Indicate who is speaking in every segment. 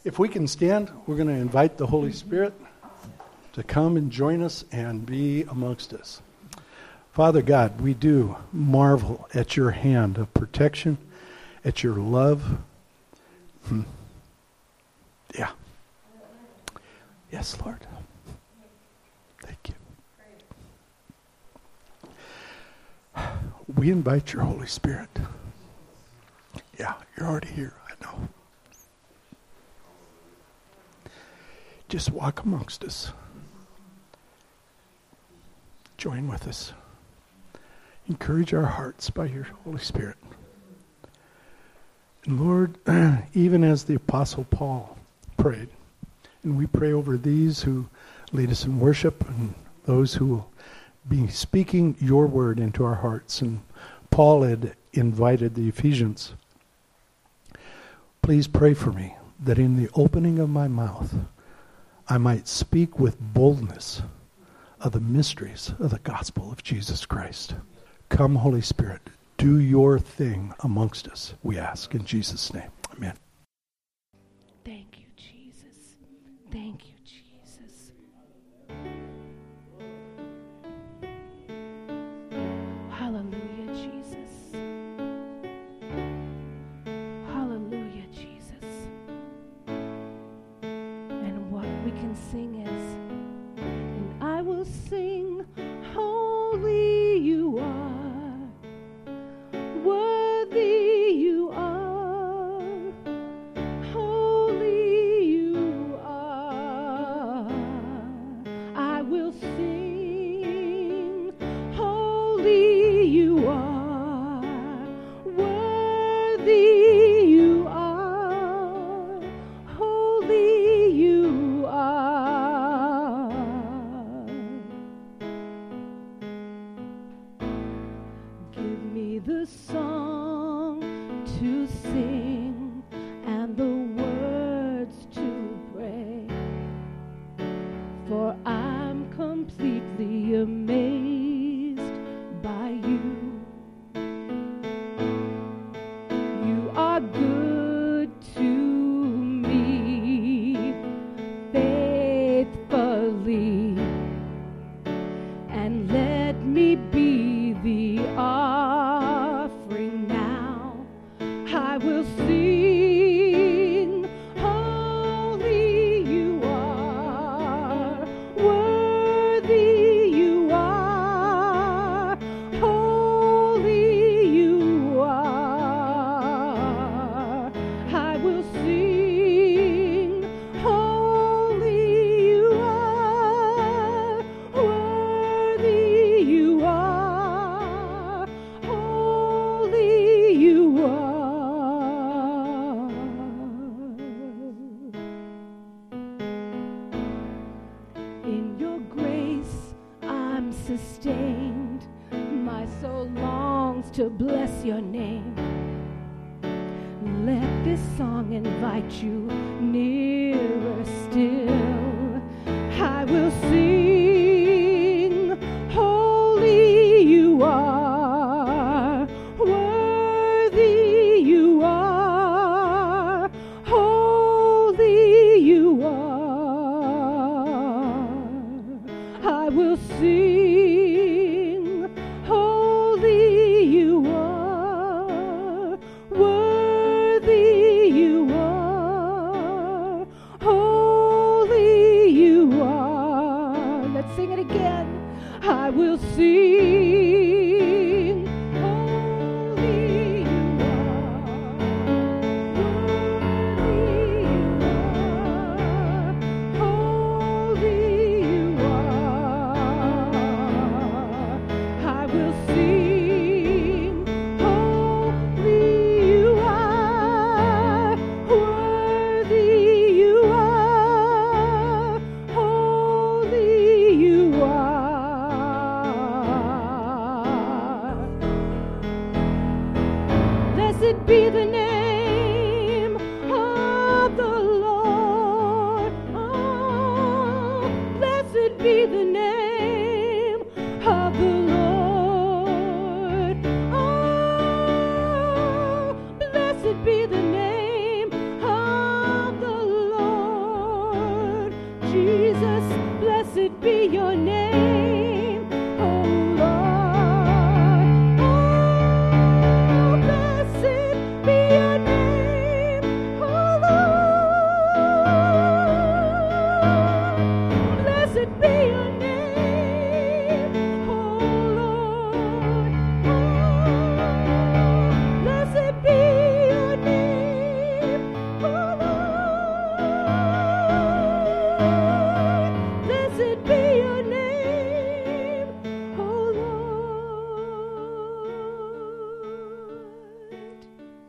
Speaker 1: If we can stand, we're going to invite the Holy Spirit to come and join us and be amongst us. Father God, we do marvel at your hand of protection, at your love. Yeah. Yes, Lord. Thank you. We invite your Holy Spirit. Yeah, you're already here, I know. Just walk amongst us. Join with us. Encourage our hearts by your Holy Spirit. And Lord, even as the Apostle Paul prayed, and we pray over these who lead us in worship and those who will be speaking your word into our hearts. And Paul had invited the Ephesians. Please pray for me that in the opening of my mouth, I might speak with boldness of the mysteries of the gospel of Jesus Christ. Come, Holy Spirit, do your thing amongst us, we ask in Jesus' name. Amen.
Speaker 2: Thank you, Jesus. Thank you, Jesus. Hallelujah, Jesus. Hallelujah, Jesus. And what we can sing is, and I will sing, holy you are, worthy you are, holy you are. I will sing, holy you are, worthy you are, holy you are. Give me the song to sing and the words to pray, for I'm completely amazed by you. You are good to me faithfully, and let me be the offering now. I will sing, holy you are, worthy you are, holy you are. I will sing, holy you are, worthy you are, holy you are. In your grace I'm sustained. My soul longs to bless your name. Let this song invite you nearer still. I will sing, holy you are, worthy you are, holy you are. I will sing, holy you are, worthy you are, be your name, oh Lord. Oh, blessed be your name, oh Lord. Blessed be your name, oh Lord. Oh, blessed be your name, oh Lord. Blessed be your name, oh Lord.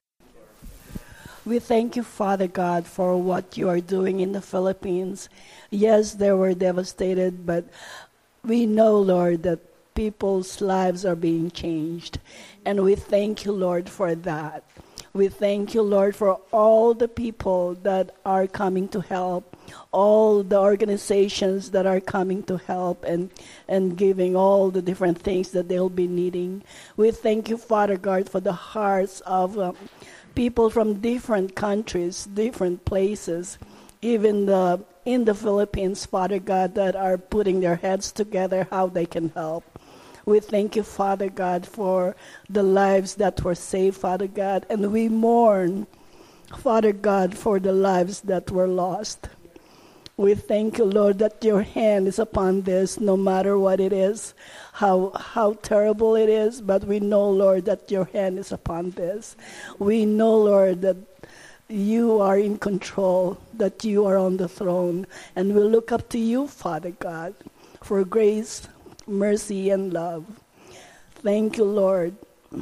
Speaker 3: We thank you, Father God, for what you are doing in the Philippines. Yes, they were devastated, but we know, Lord, that people's lives are being changed. And we thank you, Lord, for that. We thank you, Lord, for all the people that are coming to help, all the organizations that are coming to help and giving all the different things that they'll be needing. We thank you, Father God, for the hearts of people from different countries, different places, even in the Philippines, Father God, that are putting their heads together how they can help. We thank you, Father God, for the lives that were saved, Father God, and we mourn, Father God, for the lives that were lost. We thank you, Lord, that your hand is upon this, no matter what it is, how terrible it is, but we know, Lord, that your hand is upon this. We know, Lord, that you are in control, that you are on the throne, and we look up to you, Father God, for grace, mercy, and love. Thank you, Lord.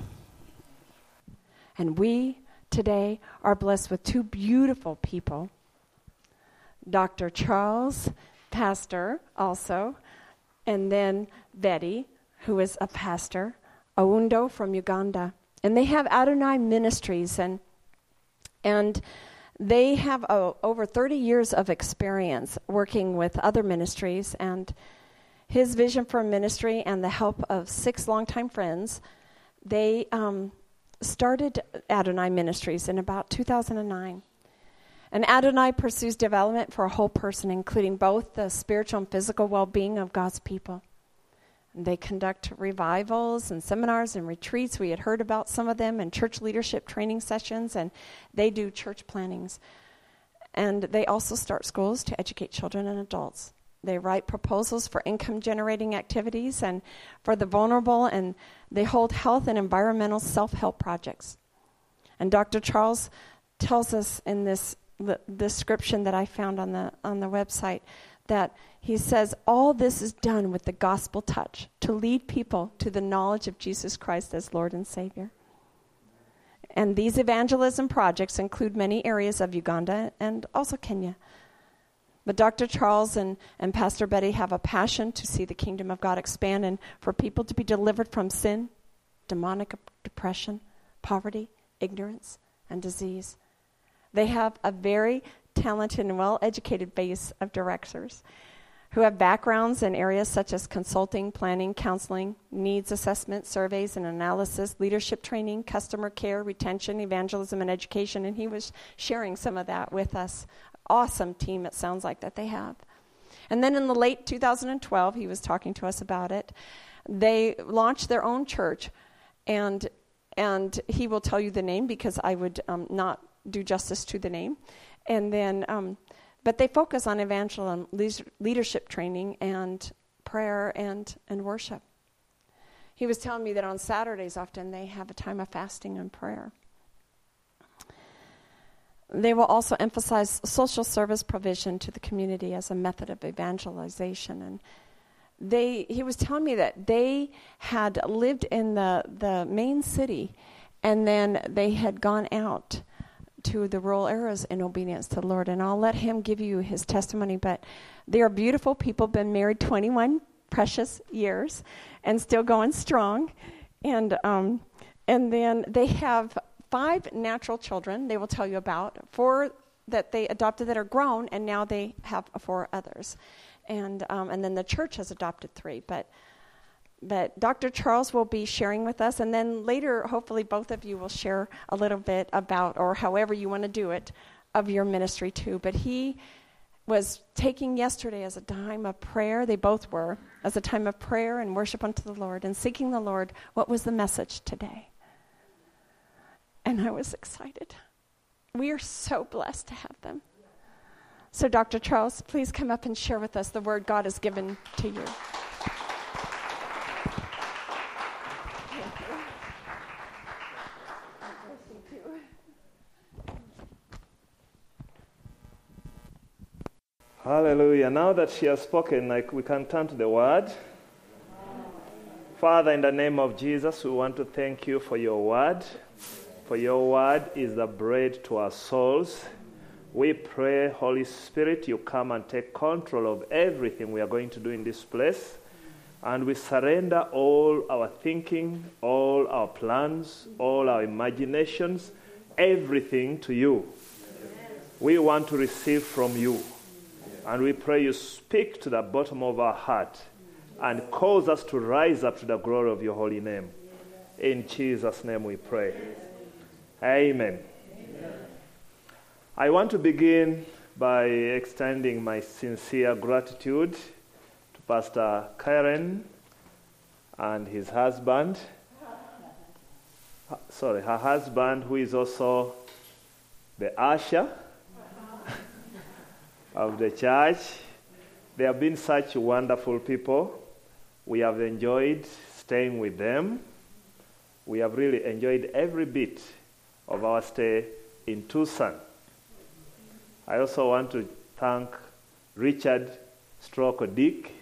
Speaker 4: And we today are blessed with two beautiful people. Dr. Charles, pastor also, and then Betty, who is a pastor, Aundo from Uganda. And they have Adonai Ministries, and they have over 30 years of experience working with other ministries, and his vision for ministry and the help of 6 longtime friends, they started Adonai Ministries in about 2009. And Adonai pursues development for a whole person, including both the spiritual and physical well-being of God's people. And they conduct revivals and seminars and retreats. We had heard about some of them, and church leadership training sessions, and they do church plannings. And they also start schools to educate children and adults. They write proposals for income-generating activities and for the vulnerable, and they hold health and environmental self-help projects. And Dr. Charles tells us in this description that I found on the website that he says all this is done with the gospel touch to lead people to the knowledge of Jesus Christ as Lord and Savior. And these evangelism projects include many areas of Uganda and also Kenya. But Dr. Charles and Pastor Betty have a passion to see the kingdom of God expand and for people to be delivered from sin, demonic depression, poverty, ignorance, and disease. They have a very talented and well-educated base of directors who have backgrounds in areas such as consulting, planning, counseling, needs assessment, surveys and analysis, leadership training, customer care, retention, evangelism, and education. And he was sharing some of that with us. Awesome team, it sounds like, that they have. And then in the late 2012, he was talking to us about it, they launched their own church, and he will tell you the name because I would not do justice to the name. And then, but they focus on evangelism, leadership training, and prayer and worship. He was telling me that on Saturdays often they have a time of fasting and prayer. They will also emphasize social service provision to the community as a method of evangelization. And he was telling me that they had lived in the main city, and then they had gone out to the rural areas in obedience to the Lord. And I'll let him give you his testimony, but they are beautiful people, been married 21 precious years and still going strong. And then they have 5 natural children they will tell you about, 4 that they adopted that are grown, and now they have 4 others. And then the church has adopted 3. But Dr. Charles will be sharing with us, and then later, hopefully, both of you will share a little bit about, or however you want to do it, of your ministry too. But he was taking yesterday as a time of prayer, they both were, as a time of prayer and worship unto the Lord and seeking the Lord, what was the message today? And I was excited. We are so blessed to have them. So Dr. Charles, please come up and share with us the word God has given to you.
Speaker 5: Hallelujah. Now that she has spoken, we can turn to the word. Father, in the name of Jesus, we want to thank you for your word. For your word is the bread to our souls. We pray, Holy Spirit, you come and take control of everything we are going to do in this place. And we surrender all our thinking, all our plans, all our imaginations, everything to you. We want to receive from you. And we pray you speak to the bottom of our heart and cause us to rise up to the glory of your holy name. In Jesus' name we pray. Amen. I want to begin by extending my sincere gratitude to Pastor Karen and his husband. Her husband, who is also the usher of the church. They have been such wonderful people. We have enjoyed staying with them. We have really enjoyed every bit of our stay in Tucson. I also want to thank Richard Dick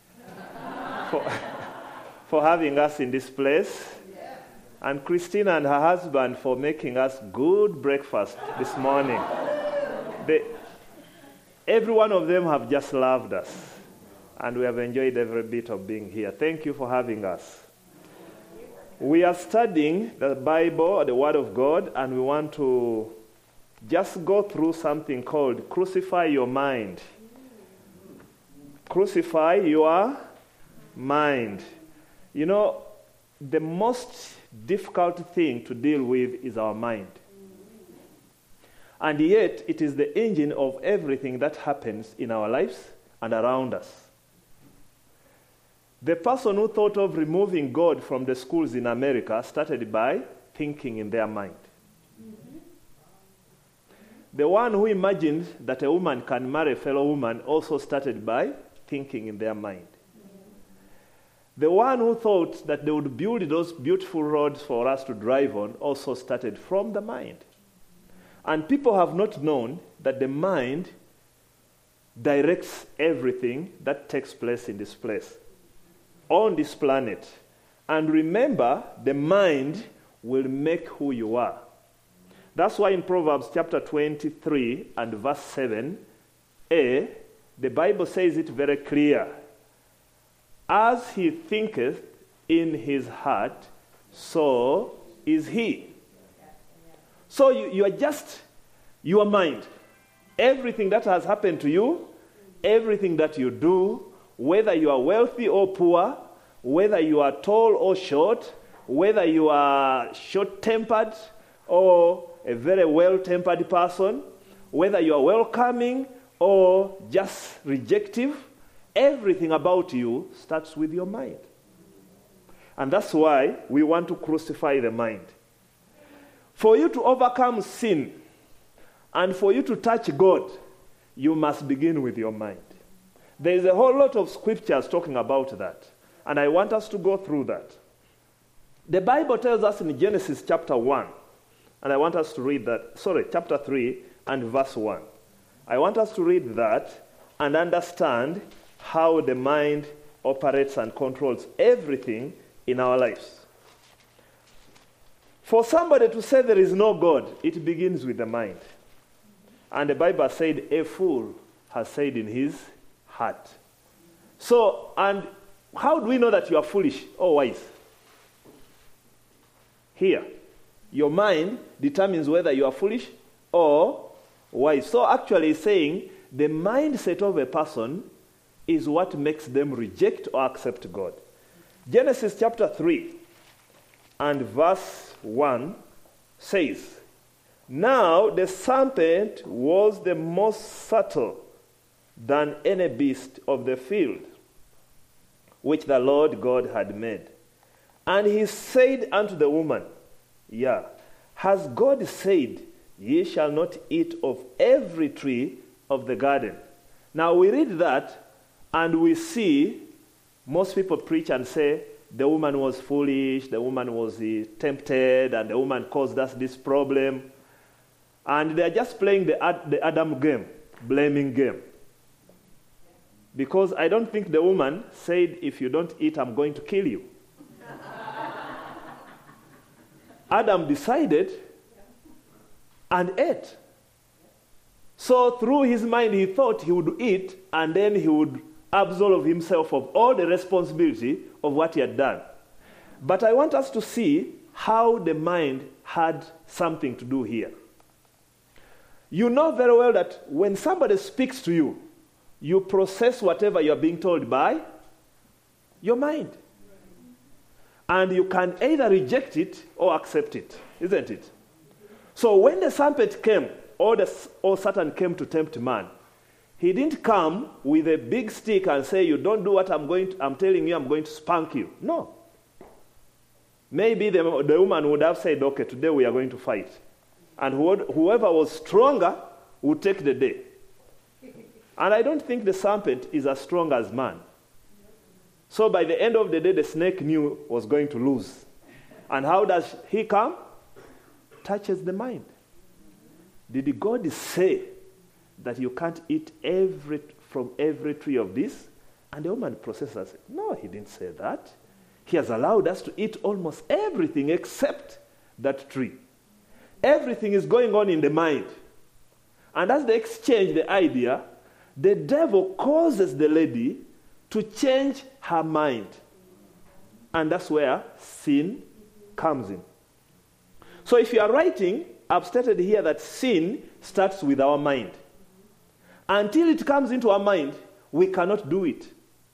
Speaker 5: for having us in this place, and Christina and her husband for making us good breakfast this morning. Every one of them have just loved us, and we have enjoyed every bit of being here. Thank you for having us. We are studying the Bible, the Word of God, and we want to just go through something called Crucify Your Mind. Crucify your mind. You know, the most difficult thing to deal with is our mind. And yet, it is the engine of everything that happens in our lives and around us. The person who thought of removing God from the schools in America started by thinking in their mind. The one who imagined that a woman can marry a fellow woman also started by thinking in their mind. The one who thought that they would build those beautiful roads for us to drive on also started from the mind. And people have not known that the mind directs everything that takes place in this place, on this planet. And remember, the mind will make who you are. That's why in Proverbs chapter 23 and verse 7a, the Bible says it very clear. As he thinketh in his heart, so is he. So you are just your mind. Everything that has happened to you, everything that you do, whether you are wealthy or poor, whether you are tall or short, whether you are short-tempered or a very well-tempered person, whether you are welcoming or just rejective, everything about you starts with your mind. And that's why we want to crucify the mind. For you to overcome sin and for you to touch God, you must begin with your mind. There is a whole lot of scriptures talking about that, and I want us to go through that. The Bible tells us in Genesis chapter 1, and I want us to read that, chapter 3 and verse 1. I want us to read that and understand how the mind operates and controls everything in our lives. For somebody to say there is no God, it begins with the mind. And the Bible said, a fool has said in his heart. So, and how do we know that you are foolish or wise? Here, your mind determines whether you are foolish or wise. So actually it's saying the mindset of a person is what makes them reject or accept God. Genesis chapter 3 and verse 1 says, Now the serpent was the most subtle than any beast of the field, which the Lord God had made. And he said unto the woman, has God said, ye shall not eat of every tree of the garden? Now we read that, and we see most people preach and say, the woman was foolish, the woman was tempted, and the woman caused us this problem. And they are just playing the Adam game, blaming game. Because I don't think the woman said, if you don't eat, I'm going to kill you. Adam decided and ate. So through his mind, he thought he would eat, and then he would absolve himself of all the responsibility of what he had done. But I want us to see how the mind had something to do here. You know very well that when somebody speaks to you, you process whatever you're being told by your mind. And you can either reject it or accept it, isn't it? So when the serpent came, or Satan came to tempt man, he didn't come with a big stick and say, you don't do what I'm telling you, I'm going to spank you. No. Maybe the woman would have said, okay, today we are going to fight. And whoever was stronger would take the day. And I don't think the serpent is as strong as man. So by the end of the day, the snake knew was going to lose. And how does he come? Touches the mind. Did God say that you can't eat from every tree of this? And the woman processes it. No, he didn't say that. He has allowed us to eat almost everything except that tree. Everything is going on in the mind. And as they exchange the idea, the devil causes the lady to change her mind. And that's where sin comes in. So if you are writing, I've stated here that sin starts with our mind. Until it comes into our mind, we cannot do it.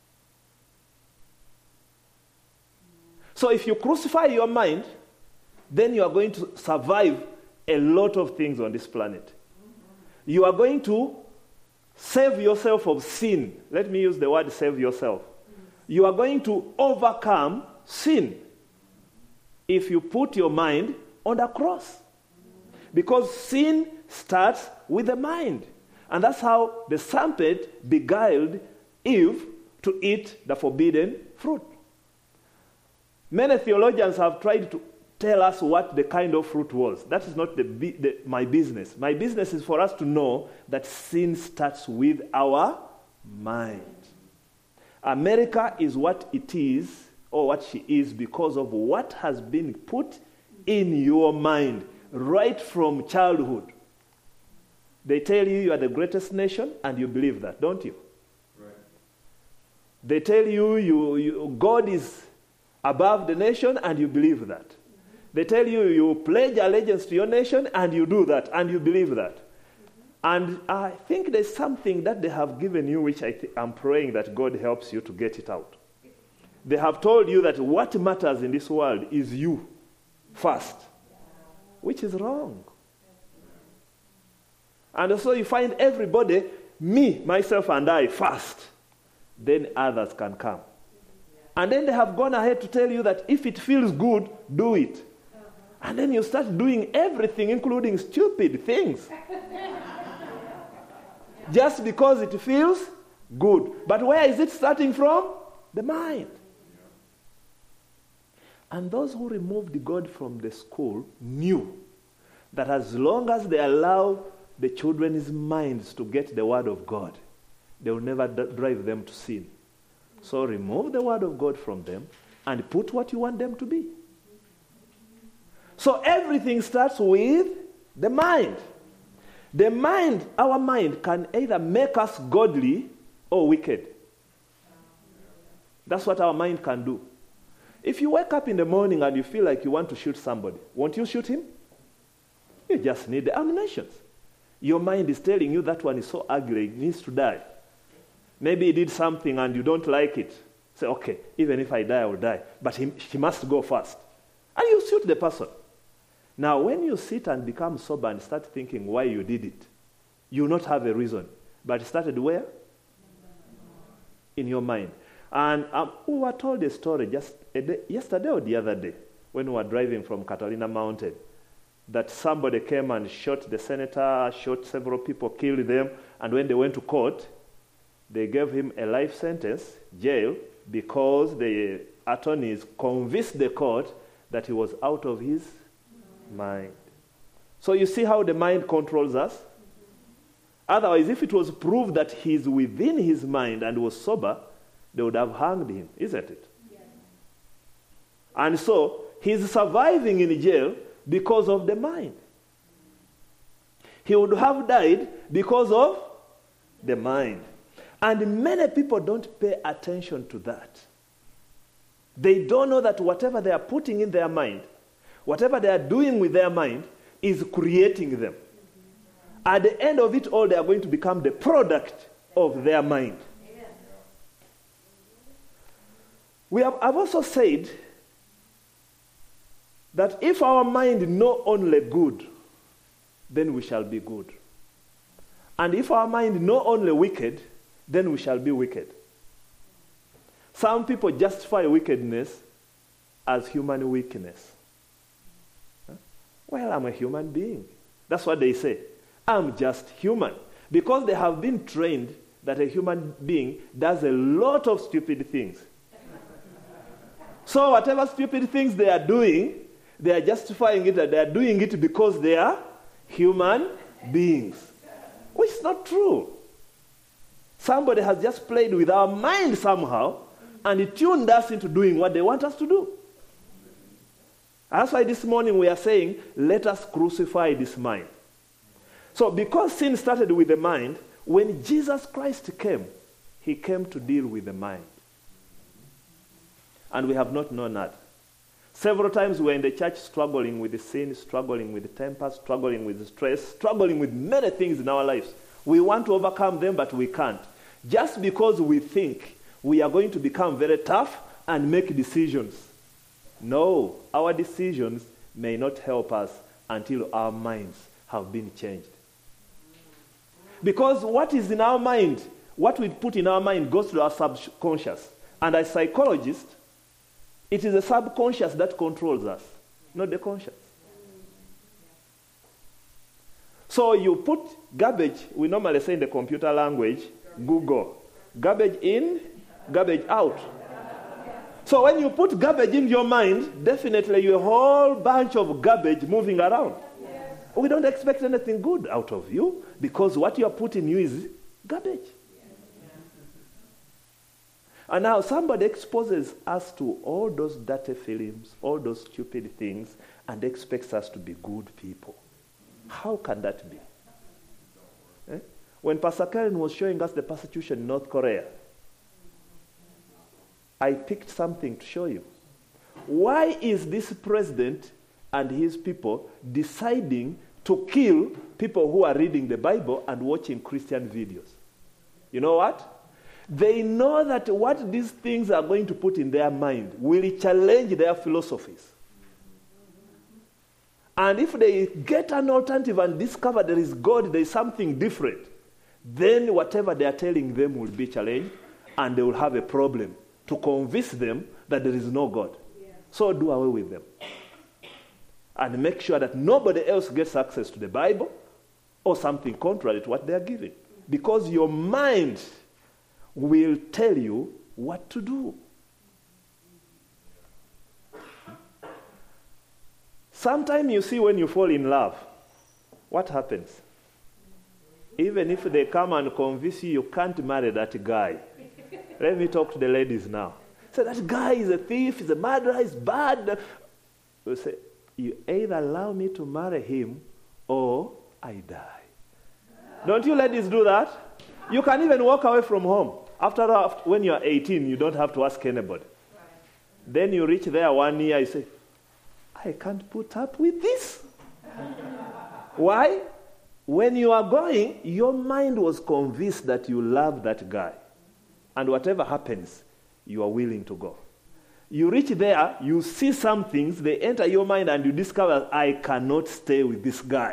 Speaker 5: So if you crucify your mind, then you are going to survive a lot of things on this planet. You are going to save yourself of sin. Let me use the word save yourself. You are going to overcome sin if you put your mind on the cross. Because sin starts with the mind. And that's how the serpent beguiled Eve to eat the forbidden fruit. Many theologians have tried to tell us what the kind of fruit was. That is not my business. My business is for us to know that sin starts with our mind. America is what it is, or what she is, because of what has been put in your mind right from childhood. They tell you you are the greatest nation, and you believe that, don't you? Right. They tell you God is above the nation, and you believe that. They tell you you pledge allegiance to your nation, and you do that, and you believe that. And I think there's something that they have given you, which I'm praying that God helps you to get it out. They have told you that what matters in this world is you first, which is wrong. And so you find everybody, me, myself, and I first. Then others can come. And then they have gone ahead to tell you that if it feels good, do it. And then you start doing everything, including stupid things. Just because it feels good. But where is it starting from? The mind. And those who removed God from the school knew that as long as they allow the children's minds to get the word of God, they will never drive them to sin. So remove the word of God from them and put what you want them to be. So everything starts with the mind. The mind, our mind, can either make us godly or wicked. That's what our mind can do. If you wake up in the morning and you feel like you want to shoot somebody, won't you shoot him? You just need the ammunition. Your mind is telling you that one is so ugly, he needs to die. Maybe he did something and you don't like it. Say, okay, even if I die, I will die. But he must go first. And you shoot the person. Now, when you sit and become sober and start thinking why you did it, you will not have a reason. But it started where? in your mind. And we were told a story just yesterday or the other day when we were driving from Catalina Mountain, that somebody came and shot the senator, shot several people, killed them, and when they went to court, they gave him a life sentence, jail, because the attorneys convinced the court that he was out of his mind. So you see how the mind controls us? Otherwise, if it was proved that he's within his mind and was sober, they would have hanged him, isn't it? Yes. And so, he's surviving in jail because of the mind. He would have died because of the mind. And many people don't pay attention to that. They don't know that whatever they are putting in their mind, whatever they are doing with their mind, is creating them. At the end of it all, they are going to become the product of their mind. I've also said that if our mind know only good, then we shall be good. And if our mind know only wicked, then we shall be wicked. Some people justify wickedness as human weakness. Well, I'm a human being. That's what they say. I'm just human. Because they have been trained that a human being does a lot of stupid things. So whatever stupid things they are doing, they are justifying it that they are doing it because they are human beings. Which is not true. Somebody has just played with our mind somehow and it tuned us into doing what they want us to do. That's why this morning we are saying, let us crucify this mind. So because sin started with the mind, when Jesus Christ came, he came to deal with the mind. And we have not known that. Several times we are in the church struggling with the sin, struggling with the temper, struggling with the stress, struggling with many things in our lives. We want to overcome them, but we can't. Just because we think we are going to become very tough and make decisions. No, our decisions may not help us until our minds have been changed. Because what is in our mind, what we put in our mind goes to our subconscious. And as psychologists, it is the subconscious that controls us, not the conscious. So you put garbage, we normally say in the computer language, Google. Garbage in, garbage out. So when you put garbage in your mind, definitely you have a whole bunch of garbage moving around. Yes. We don't expect anything good out of you because what you are putting in you is garbage. And now somebody exposes us to all those dirty films, all those stupid things, and expects us to be good people. How can that be? When Pastor Karen was showing us the persecution in North Korea, I picked something to show you. Why is this president and his people deciding to kill people who are reading the Bible and watching Christian videos? You know what? They know that what these things are going to put in their mind will challenge their philosophies. And if they get an alternative and discover there is God, there is something different, then whatever they are telling them will be challenged and they will have a problem to convince them that there is no God. Yeah. So do away with them. And make sure that nobody else gets access to the Bible or something contrary to what they are giving. Because your mind will tell you what to do. Sometimes you see when you fall in love, what happens? Even if they come and convince you, you can't marry that guy. Let me talk to the ladies now. So that guy is a thief, he's a murderer, he's bad. You say, you either allow me to marry him or I die. Don't you ladies do that? You can even walk away from home. After when you are 18, you don't have to ask anybody. Then you reach there 1 year, you say, I can't put up with this. Why? When you are going, your mind was convinced that you love that guy. And whatever happens, you are willing to go. You reach there, you see some things, they enter your mind and you discover, I cannot stay with this guy.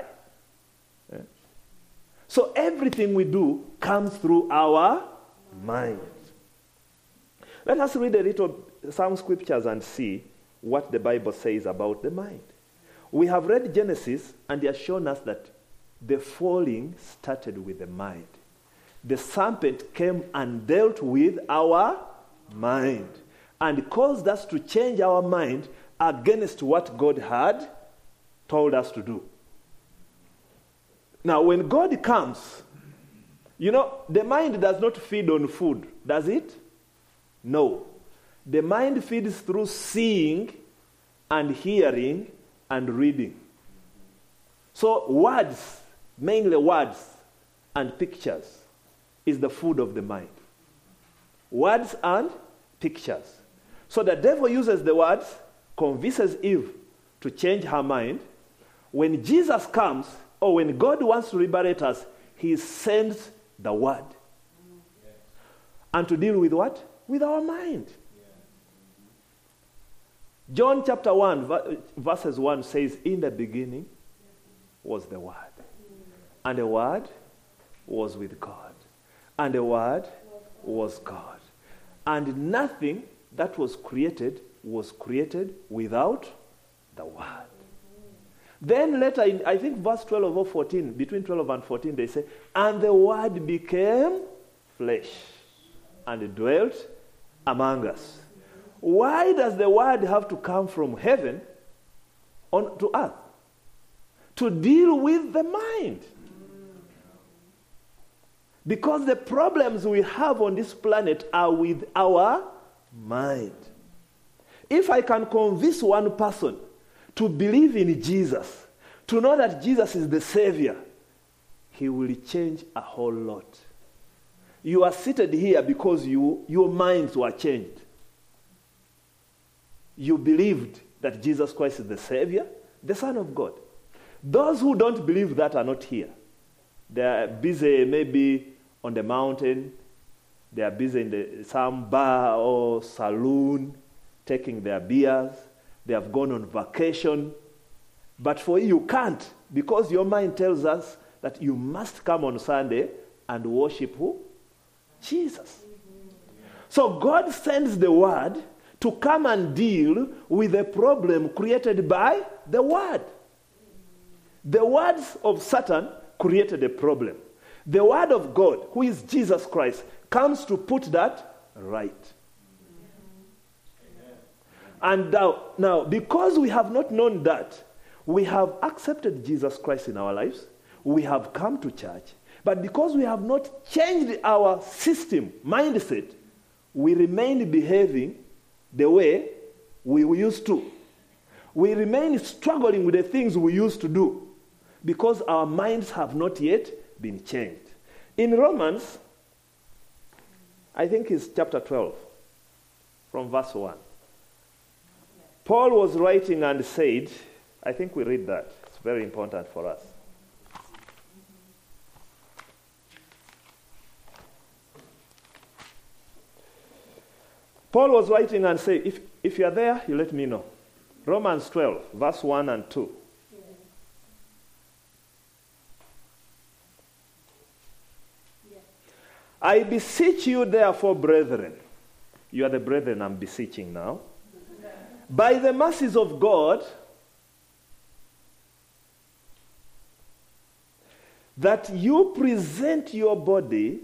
Speaker 5: So everything we do comes through our mind. Let us read some scriptures and see what the Bible says about the mind. We have read Genesis, and he has shown us that the falling started with the mind. The serpent came and dealt with our mind and caused us to change our mind against what God had told us to do. Now, when God comes, the mind does not feed on food, does it? No. The mind feeds through seeing and hearing and reading. So words, mainly words and pictures, is the food of the mind. Words and pictures. So the devil uses the words, convinces Eve to change her mind. When Jesus comes, or when God wants to liberate us, he sends the word. And to deal with what? With our mind. John chapter 1, verses 1 says, in the beginning was the Word. And the Word was with God. And the Word was God. And nothing that was created without the Word. Then later, in, I think verse 12 or 14, between 12 and 14, they say, and the Word became flesh and dwelt among us. Why does the Word have to come from heaven to earth? To deal with the mind. Because the problems we have on this planet are with our mind. If I can convince one person to believe in Jesus, to know that Jesus is the Savior, he will change a whole lot. You are seated here because your minds were changed. You believed that Jesus Christ is the Savior, the Son of God. Those who don't believe that are not here. They are busy maybe on the mountain. They are busy in some bar or saloon, taking their beers. They have gone on vacation. But for you can't, because your mind tells us that you must come on Sunday and worship who? Jesus. So God sends the Word to come and deal with the problem created by the Word. The words of Satan created a problem. The Word of God, who is Jesus Christ, comes to put that right. And now, because we have not known that, we have accepted Jesus Christ in our lives, we have come to church, but because we have not changed our system, mindset, we remain behaving the way we used to. We remain struggling with the things we used to do because our minds have not yet been changed. In Romans, I think it's chapter 12, from verse 1. Paul was writing and said, I think we read that. It's very important for us. Paul was writing and said, if you are there, you let me know. Romans 12, verse 1 and 2. I beseech you, therefore, brethren. You are the brethren I'm beseeching now. By the mercies of God, that you present your bodies,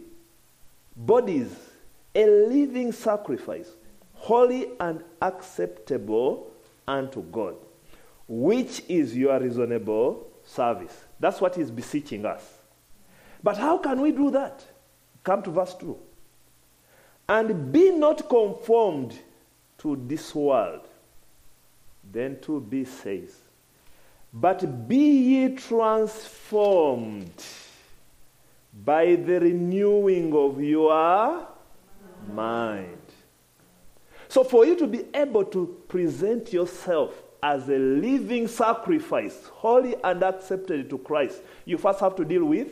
Speaker 5: a living sacrifice, holy and acceptable unto God, which is your reasonable service. That's what he's beseeching us. But how can we do that? Come to verse 2. And be not conformed to this world. Then 2b says, but be ye transformed by the renewing of your mind. So for you to be able to present yourself as a living sacrifice, holy and accepted to Christ, you first have to deal with.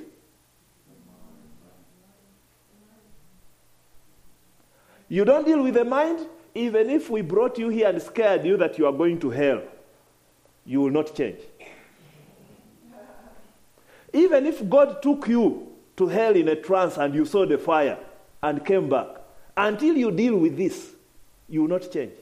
Speaker 5: You don't deal with the mind, even if we brought you here and scared you that you are going to hell, you will not change. Even if God took you to hell in a trance and you saw the fire and came back, until you deal with this, you will not change.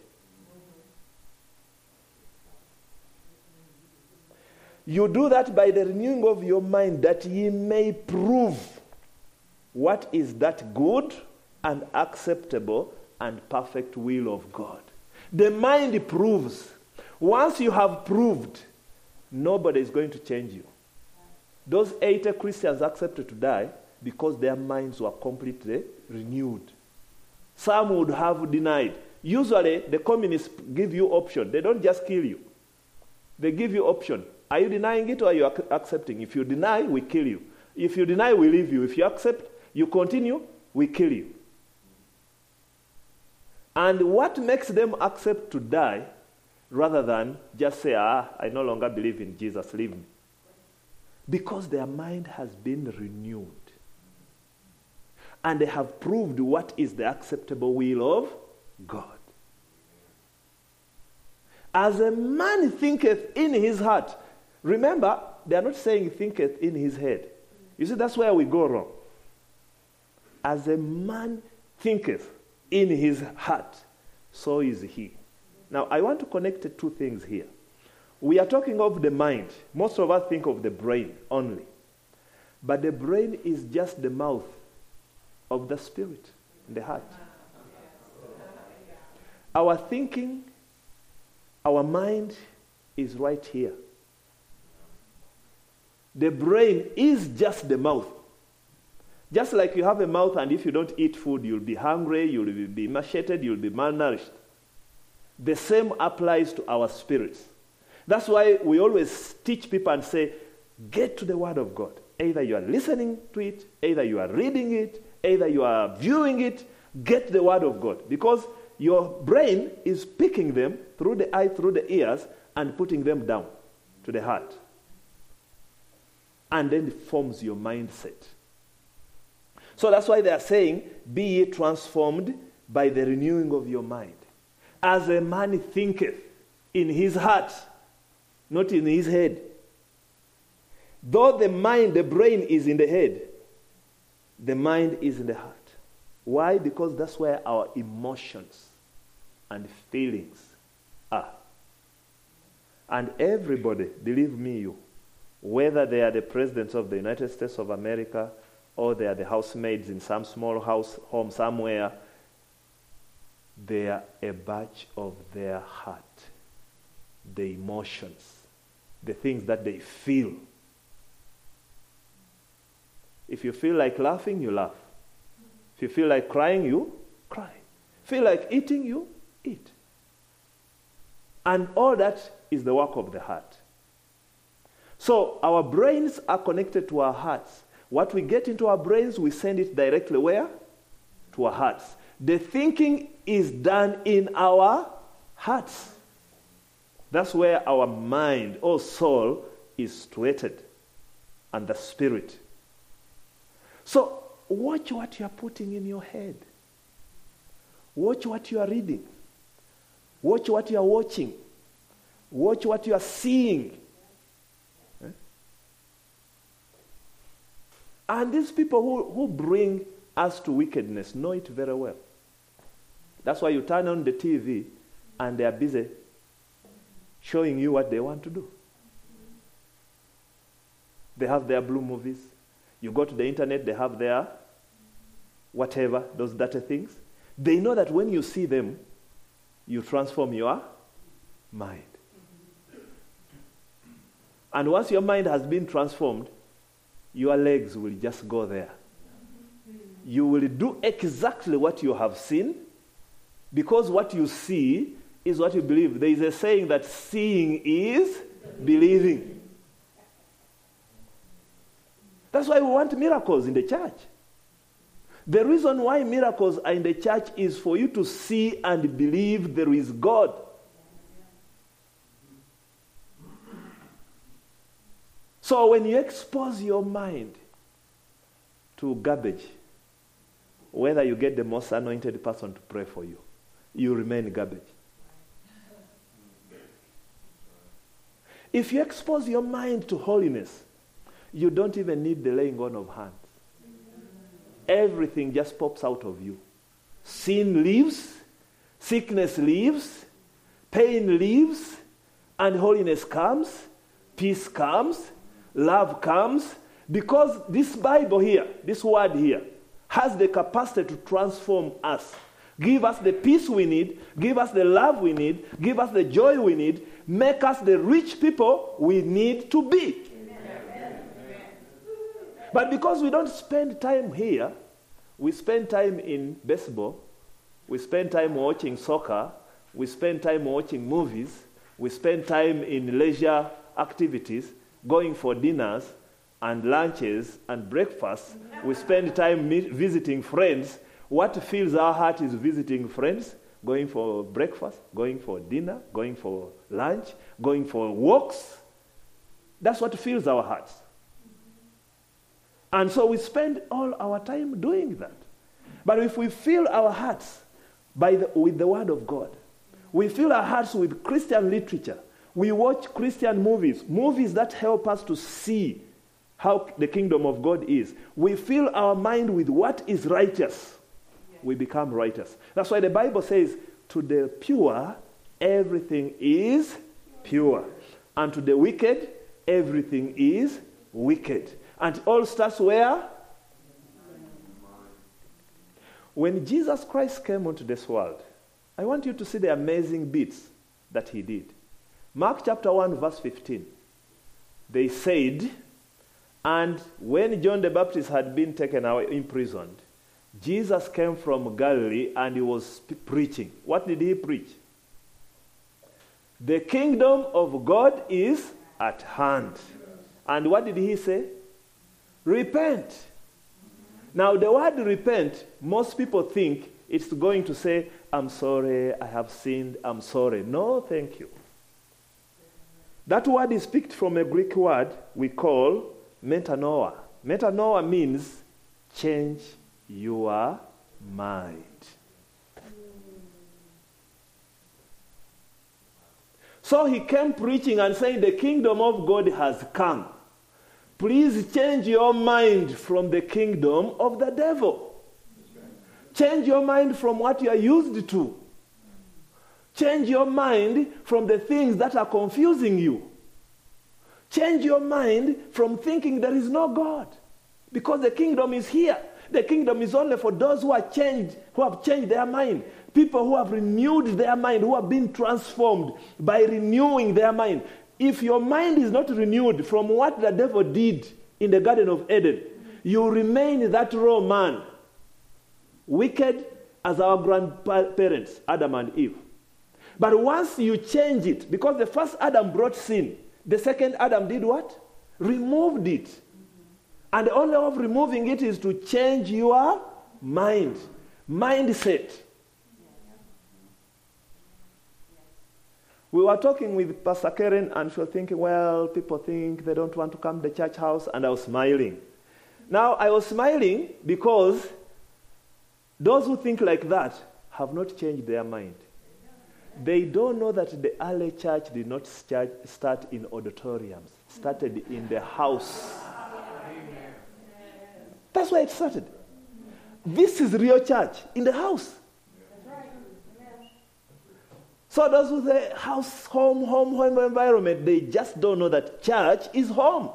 Speaker 5: You do that by the renewing of your mind, that ye may prove what is that good and acceptable and perfect will of God. The mind proves. Once you have proved, nobody is going to change you. Those 80 Christians accepted to die because their minds were completely renewed. Some would have denied. Usually, the communists give you option. They don't just kill you. They give you option. Are you denying it or are you accepting? If you deny, we kill you. If you deny, we leave you. If you accept, you continue, we kill you. And what makes them accept to die rather than just say, I no longer believe in Jesus, leave me? Because their mind has been renewed. And they have proved what is the acceptable will of God. As a man thinketh in his heart. Remember, they are not saying thinketh in his head. You see, that's where we go wrong. As a man thinketh in his heart, so is he. Now, I want to connect two things here. We are talking of the mind. Most of us think of the brain only. But the brain is just the mouth of the spirit, the heart. Our thinking, our mind is right here. The brain is just the mouth. Just like you have a mouth, and if you don't eat food, you'll be hungry, you'll be emaciated, you'll be malnourished. The same applies to our spirits. That's why we always teach people and say, get to the Word of God. Either you are listening to it, either you are reading it, either you are viewing it, get the Word of God. Because your brain is picking them through the eye, through the ears, and putting them down to the heart. And then it forms your mindset. So that's why they are saying, be ye transformed by the renewing of your mind. As a man thinketh in his heart, not in his head. Though the mind, the brain is in the head, the mind is in the heart. Why? Because that's where our emotions and feelings are. And everybody, believe me, you, whether they are the presidents of the United States of America or they are the housemaids in some small home somewhere, they are a batch of their heart, the emotions, the things that they feel. If you feel like laughing, you laugh. If you feel like crying, you cry. Feel like eating, you eat. And all that is the work of the heart. So our brains are connected to our hearts. What we get into our brains, we send it directly where? To our hearts. The thinking is done in our hearts. That's where our mind or soul is situated, and the spirit. So watch what you are putting in your head. Watch what you are reading. Watch what you are watching. Watch what you are seeing. And these people who bring us to wickedness know it very well. That's why you turn on the TV and they are busy showing you what they want to do. They have their blue movies. You go to the internet, they have their whatever, those data things. They know that when you see them, you transform your mind. And once your mind has been transformed, your legs will just go there. You will do exactly what you have seen, because what you see is what you believe. There is a saying that seeing is believing. That's why we want miracles in the church. The reason why miracles are in the church is for you to see and believe there is God. So when you expose your mind to garbage, whether you get the most anointed person to pray for you, you remain garbage. If you expose your mind to holiness, you don't even need the laying on of hands. Everything just pops out of you. Sin leaves, sickness leaves, pain leaves, and holiness comes, peace comes, love comes, because this Bible here, this word here, has the capacity to transform us. Give us the peace we need, give us the love we need, give us the joy we need, make us the rich people we need to be. Amen. But because we don't spend time here, we spend time in baseball, we spend time watching soccer, we spend time watching movies, we spend time in leisure activities, going for dinners and lunches and breakfasts. We spend time visiting friends. What fills our heart is visiting friends, going for breakfast, going for dinner, going for lunch, going for walks. That's what fills our hearts. And so we spend all our time doing that. But if we fill our hearts with the Word of God, we fill our hearts with Christian literature, we watch Christian movies that help us to see how the kingdom of God is. We fill our mind with what is righteous. We become righteous. That's why the Bible says, to the pure, everything is pure. And to the wicked, everything is wicked. And it all starts where? When Jesus Christ came onto this world, I want you to see the amazing bits that he did. Mark chapter 1, verse 15. They said, and when John the Baptist had been taken away, imprisoned, Jesus came from Galilee and he was preaching. What did he preach? The kingdom of God is at hand. And what did he say? Repent. Now the word repent, most people think it's going to say, I'm sorry, I have sinned, I'm sorry. No, thank you. That word is picked from a Greek word we call metanoia. Metanoia means change your mind. So he came preaching and saying, the kingdom of God has come. Please change your mind from the kingdom of the devil. Change your mind from what you are used to. Change your mind from the things that are confusing you. Change your mind from thinking there is no God. Because the kingdom is here. The kingdom is only for those who are changed, who have changed their mind. People who have renewed their mind, who have been transformed by renewing their mind. If your mind is not renewed from what the devil did in the Garden of Eden, you remain that raw man, wicked as our grandparents, Adam and Eve. But once you change it, because the first Adam brought sin, the second Adam did what? Removed it. And the only way of removing it is to change your mind, mindset. We were talking with Pastor Karen and she was thinking, well, people think they don't want to come to the church house, and I was smiling. Now, I was smiling because those who think like that have not changed their mind. They don't know that the early church did not start in auditoriums. It started in the house. That's where it started. This is real church, in the house. So those who say house, home environment, they just don't know that church is home.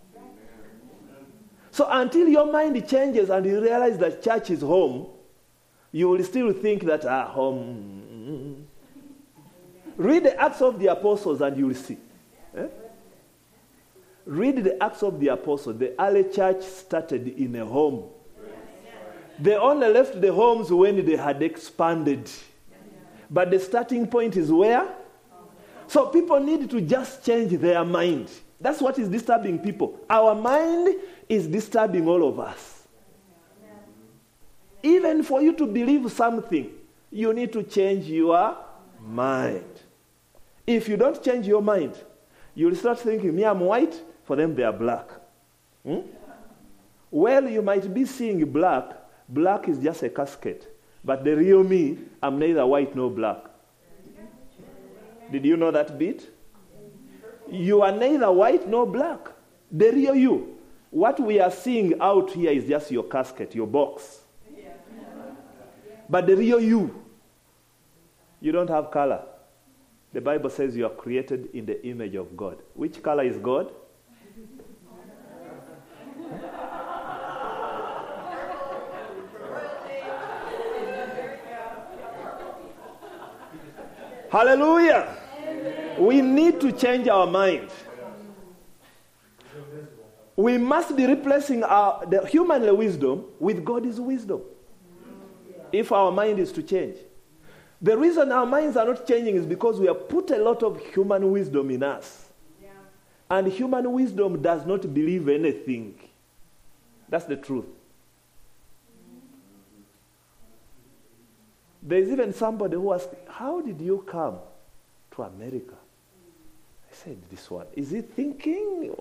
Speaker 5: So until your mind changes and you realize that church is home, you will still think that home. Read the Acts of the Apostles and you will see. Read the Acts of the Apostles. The early church started in a home. They only left the homes when they had expanded. But the starting point is where? So people need to just change their mind. That's what is disturbing people. Our mind is disturbing all of us. Even for you to believe something, you need to change your mind. If you don't change your mind, you'll start thinking, me, I'm white, for them they are black. Well, you might be seeing black. Black is just a casket. But the real me, I'm neither white nor black. Did you know that bit? You are neither white nor black. The real you. What we are seeing out here is just your casket, your box. But the real you You don't have color. The Bible says you are created in the image of God. Which color is God? Hallelujah. We need to change our mind. We must be replacing the human wisdom with God's wisdom if our mind is to change. The reason our minds are not changing is because we have put a lot of human wisdom in us. Yeah. And human wisdom does not believe anything. That's the truth. There's even somebody who asked, how did you come to America? I said, this one. Is he thinking?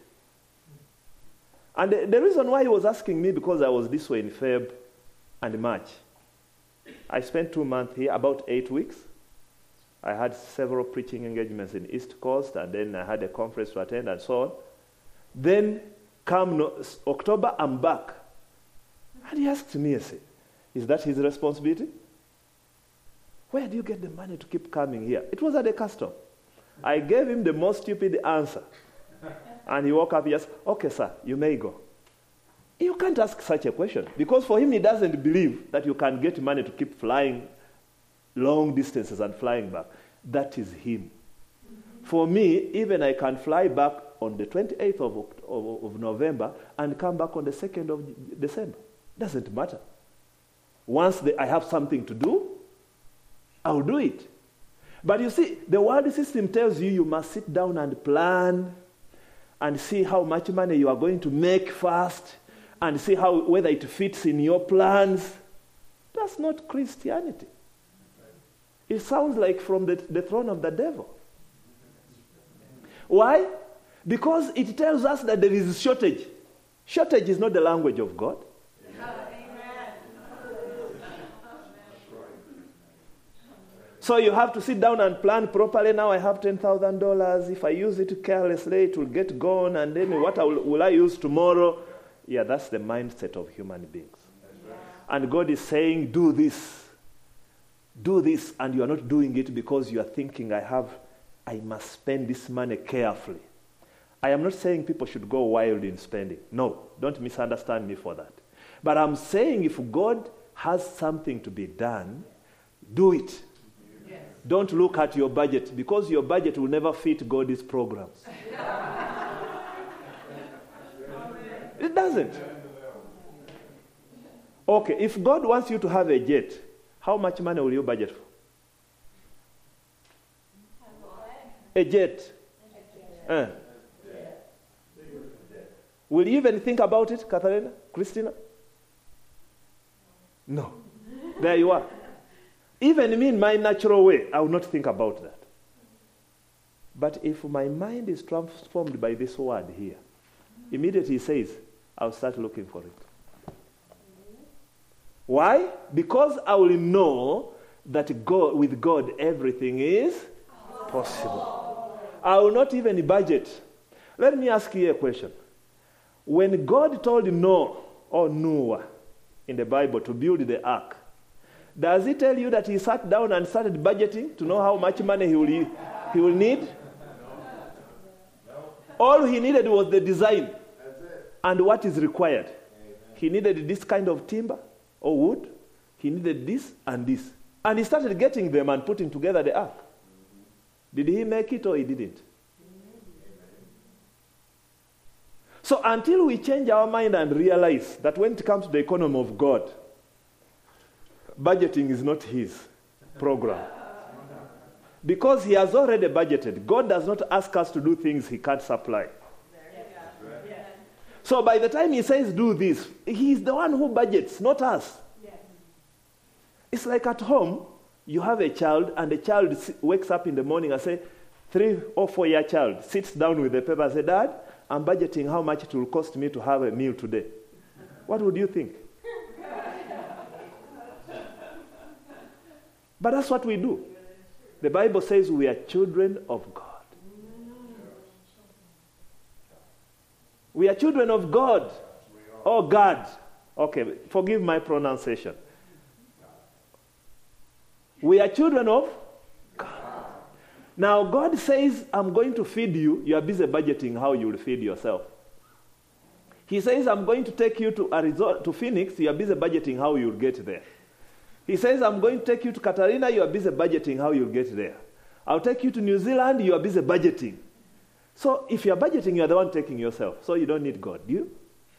Speaker 5: And the reason why he was asking me, because I was this way in Feb and March. I spent 2 months here, about 8 weeks. I had several preaching engagements in East Coast, and then I had a conference to attend and so on. Then come October, I'm back. And he asked me, I said, is that his responsibility? Where do you get the money to keep coming here? It was at the custom. I gave him the most stupid answer. And he woke up, he asked, okay, sir, you may go. You can't ask such a question, because for him, he doesn't believe that you can get money to keep flying long distances and flying back. That is him. For me, even I can fly back on the 28th of November and come back on the 2nd of December. Doesn't matter. Once I have something to do, I'll do it. But you see, the world system tells you you must sit down and plan and see how much money you are going to make first and see whether it fits in your plans. That's not Christianity. It sounds like from the throne of the devil. Why? Because it tells us that there is shortage. Shortage is not the language of God. So you have to sit down and plan properly. Now I have $10,000. If I use it carelessly, it will get gone. And then what will I use tomorrow? Yeah, that's the mindset of human beings. Right. And God is saying, do this, and you are not doing it because you are thinking, I must spend this money carefully. I am not saying people should go wild in spending. No, don't misunderstand me for that. But I'm saying if God has something to be done, do it. Yes. Don't look at your budget, because your budget will never fit God's programs. It doesn't. Okay, if God wants you to have a jet, how much money will you budget for? A jet. Will you even think about it, Catharina? Christina? No. There you are. Even me, in my natural way, I will not think about that. But if my mind is transformed by this word here, immediately he says, I'll start looking for it. Why? Because I will know that with God everything is possible. I will not even budget. Let me ask you a question. When God told Noah in the Bible to build the ark, does it tell you that he sat down and started budgeting to know how much money he will need? All he needed was the design and what is required. He needed this kind of timber or wood. He needed this and this. And he started getting them and putting together the ark. Did he make it or he didn't? So until we change our mind and realize that when it comes to the economy of God, budgeting is not his program. Because he has already budgeted. God does not ask us to do things he can't supply. So by the time he says do this, he's the one who budgets, not us. It's like at home, you have a child, and the child wakes up in the morning and say, 3 or 4 year child sits down with the paper and says, Dad, I'm budgeting how much it will cost me to have a meal today. What would you think? But that's what we do. The Bible says we are children of God. We are children of God. Oh, God. Okay, forgive my pronunciation. We are children of God. Now, God says, I'm going to feed you. You are busy budgeting how you will feed yourself. He says, I'm going to take you to Arizona, to Phoenix. You are busy budgeting how you'll get there. He says, I'm going to take you to Katarina. You are busy budgeting how you'll get there. I'll take you to New Zealand. You are busy budgeting. So if you are budgeting, you are the one taking yourself. So you don't need God, do you?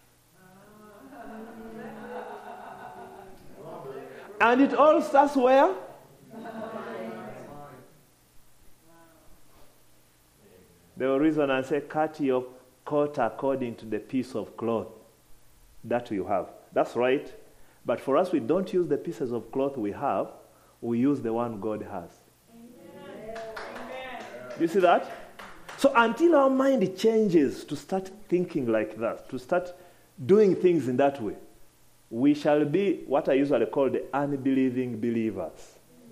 Speaker 5: And it all starts where? The reason I say, cut your coat according to the piece of cloth that you have. That's right. But for us, we don't use the pieces of cloth we have. We use the one God has. Amen. You see that? So until our mind changes to start thinking like that, to start doing things in that way, we shall be what I usually call the unbelieving believers.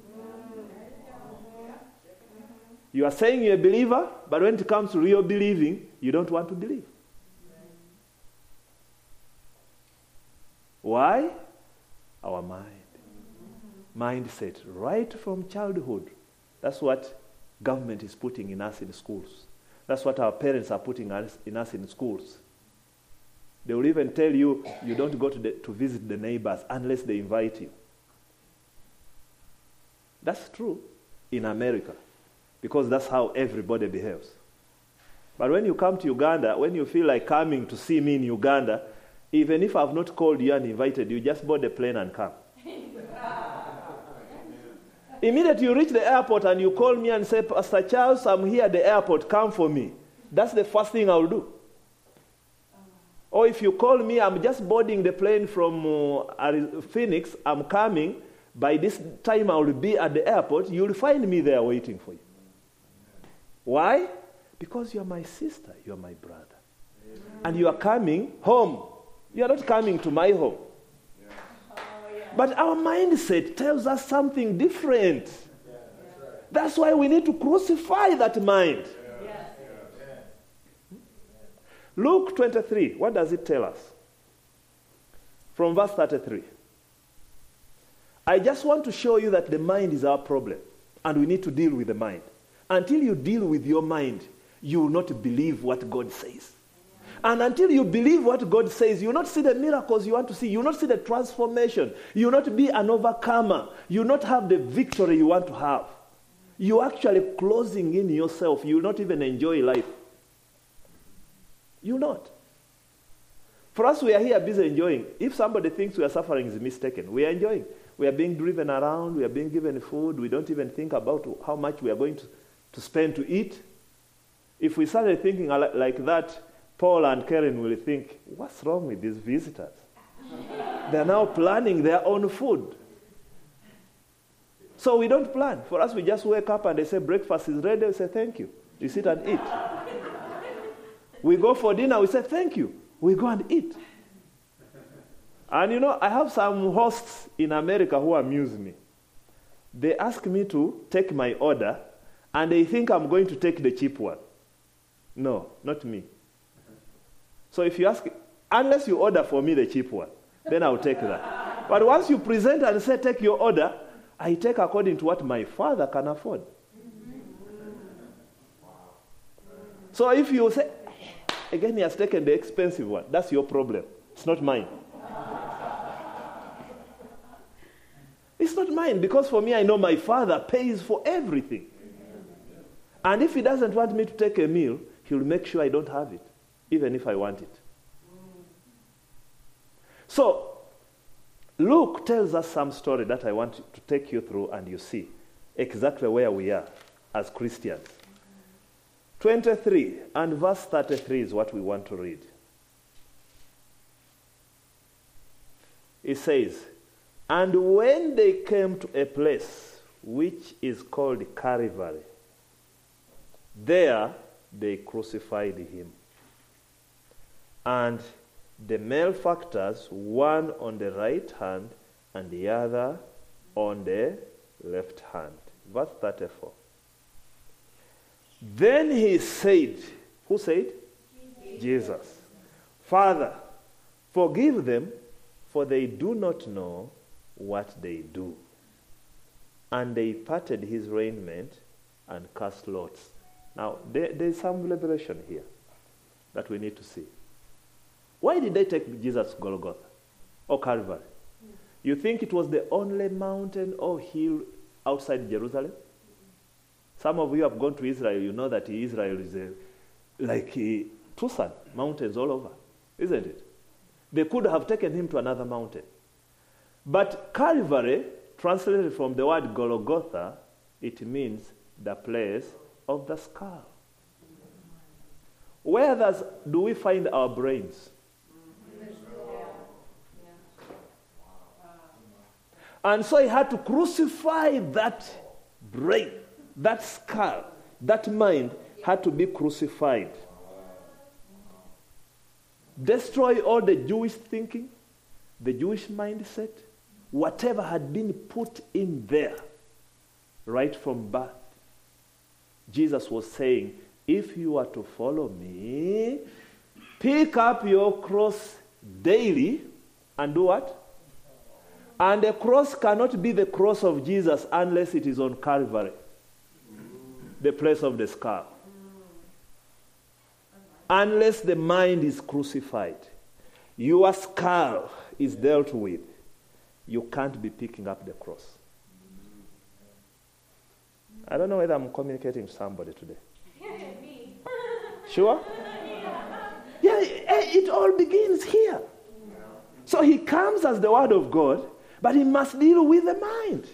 Speaker 5: You are saying you're a believer, but when it comes to real believing, you don't want to believe. Why? Our mind. Mindset, right from childhood. That's what government is putting in us in schools. That's what our parents are putting in us in schools. They will even tell you, you don't go to visit the neighbors unless they invite you. That's true in America, because that's how everybody behaves. But when you come to Uganda, when you feel like coming to see me in Uganda, even if I've not called you and invited you, just board the plane and come. Immediately you reach the airport and you call me and say, Pastor Charles, I'm here at the airport, come for me. That's the first thing I'll do. Or if you call me, I'm just boarding the plane from Phoenix, I'm coming. By this time I will be at the airport, you'll find me there waiting for you. Why? Because you're my sister, you're my brother. Amen. And you are coming home. You are not coming to my home. Yeah. But our mindset tells us something different. Yeah, that's why we need to crucify that mind. Yeah. Yeah. Luke 23, what does it tell us? From verse 33. I just want to show you that the mind is our problem, and we need to deal with the mind. Until you deal with your mind, you will not believe what God says. And until you believe what God says, you will not see the miracles you want to see. You will not see the transformation. You will not be an overcomer. You will not have the victory you want to have. You are actually closing in yourself. You will not even enjoy life. You will not. For us, we are here busy enjoying. If somebody thinks we are suffering, is mistaken. We are enjoying. We are being driven around. We are being given food. We don't even think about how much we are going to spend to eat. If we started thinking like that, Paul and Karen will think, what's wrong with these visitors? They're now planning their own food. So we don't plan. For us, we just wake up and they say, breakfast is ready. We say, thank you. We sit and eat. We go for dinner. We say, thank you. We go and eat. And you know, I have some hosts in America who amuse me. They ask me to take my order, and they think I'm going to take the cheap one. No, not me. So if you ask, unless you order for me the cheap one, then I'll take that. But once you present and say, take your order, I take according to what my father can afford. So if you say, again, he has taken the expensive one, that's your problem. It's not mine. It's not mine, because for me, I know my father pays for everything. And if he doesn't want me to take a meal, he'll make sure I don't have it, even if I want it. So, Luke tells us some story that I want to take you through, and you see exactly where we are as Christians. 23 and verse 33 is what we want to read. It says, and when they came to a place which is called Calvary, there they crucified him. And the malefactors, one on the right hand and the other on the left hand. Verse 34. Then he said, who said? Jesus. Father, forgive them, for they do not know what they do. And they parted his raiment and cast lots. Now, there is some revelation here that we need to see. Why did they take Jesus to Golgotha or Calvary? You think it was the only mountain or hill outside Jerusalem? Some of you have gone to Israel. You know that Israel is like Tucson, mountains all over, isn't it? They could have taken him to another mountain. But Calvary, translated from the word Golgotha, it means the place of the skull. Where do we find our brains? And so he had to crucify that brain, that skull, that mind had to be crucified. Destroy all the Jewish thinking, the Jewish mindset, whatever had been put in there right from birth. Jesus was saying, if you are to follow me, pick up your cross daily and do what? And the cross cannot be the cross of Jesus unless it is on Calvary, the place of the skull. Unless the mind is crucified, your skull is dealt with, you can't be picking up the cross. I don't know whether I'm communicating to somebody today. Sure? Yeah, it all begins here. So he comes as the Word of God, but he must deal with the mind.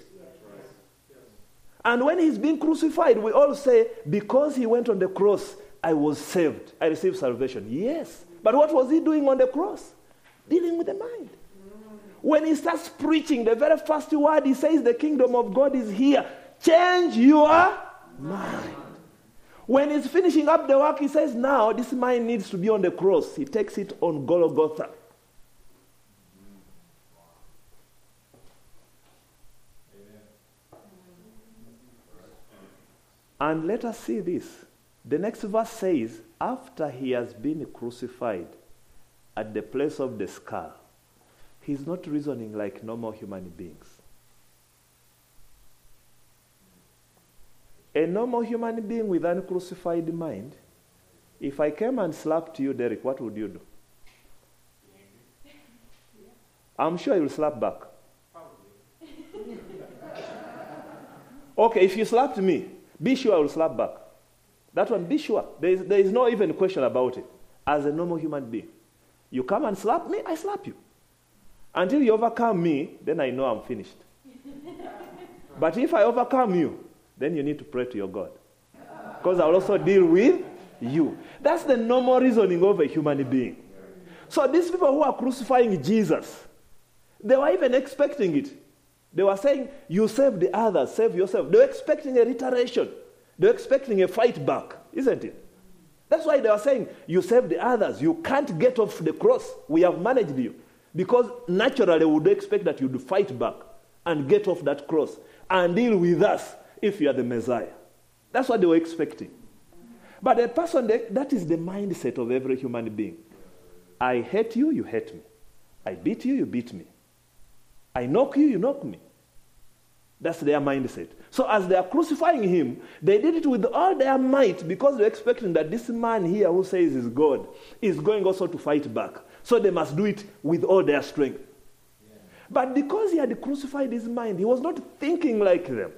Speaker 5: And when he's being crucified, we all say, because he went on the cross, I was saved. I received salvation. Yes. But what was he doing on the cross? Dealing with the mind. When he starts preaching, the very first word he says, the kingdom of God is here. Change your mind. When he's finishing up the work, he says, now this mind needs to be on the cross. He takes it on Golgotha. And let us see this. The next verse says, after he has been crucified at the place of the skull, he's not reasoning like normal human beings. A normal human being with an uncrucified mind, if I came and slapped you, Derek, what would you do? I'm sure you'll slap back. Okay, if you slapped me, be sure I will slap back. That one, be sure. There is no even question about it. As a normal human being, you come and slap me, I slap you. Until you overcome me, then I know I'm finished. But if I overcome you, then you need to pray to your God. Because I will also deal with you. That's the normal reasoning of a human being. So these people who are crucifying Jesus, they were even expecting it. They were saying, you save the others, save yourself. They were expecting a reiteration. They were expecting a fight back, isn't it? That's why they were saying, you save the others. You can't get off the cross. We have managed you. Because naturally, we would expect that you'd fight back and get off that cross and deal with us if you are the Messiah. That's what they were expecting. But a person, that is the mindset of every human being. I hate you, you hate me. I beat you, you beat me. I knock you, you knock me. That's their mindset. So as they are crucifying him, they did it with all their might because they're expecting that this man here who says is God is going also to fight back. So they must do it with all their strength. Yeah. But because he had crucified his mind, he was not thinking like them.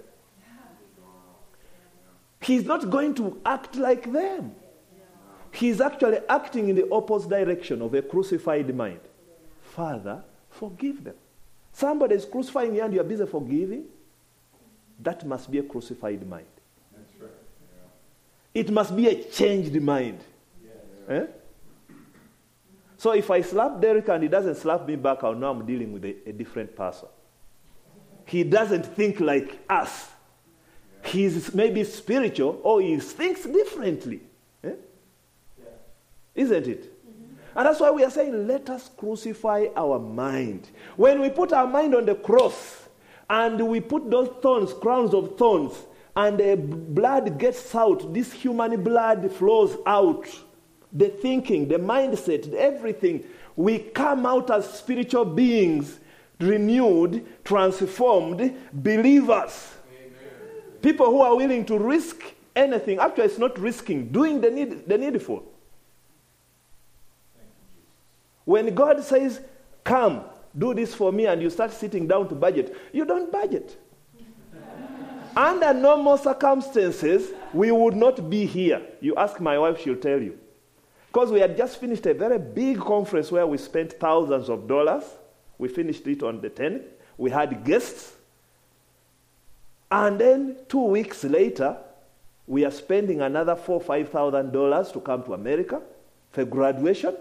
Speaker 5: He's not going to act like them. He's actually acting in the opposite direction of a crucified mind. Father, forgive them. Somebody is crucifying you and you are busy forgiving. That must be a crucified mind. That's right. Yeah. It must be a changed mind. Yeah. Eh? So if I slap Derek and he doesn't slap me back, I'll know I'm dealing with a different person. He doesn't think like us. He's maybe spiritual or he thinks differently. Eh? Yeah. Isn't it? Mm-hmm. And that's why we are saying, let us crucify our mind. When we put our mind on the cross and we put those thorns, crowns of thorns, and the blood gets out, this human blood flows out. The thinking, the mindset, everything. We come out as spiritual beings, renewed, transformed, believers. People who are willing to risk anything. Actually, it's not risking, doing the needful. When God says, come, do this for me, and you start sitting down to budget, you don't budget. Under normal circumstances, we would not be here. You ask my wife, she'll tell you. Because we had just finished a very big conference where we spent thousands of dollars. We finished it on the 10th. We had guests. And then 2 weeks later, we are spending another $4,000 or $5,000 to come to America for graduation.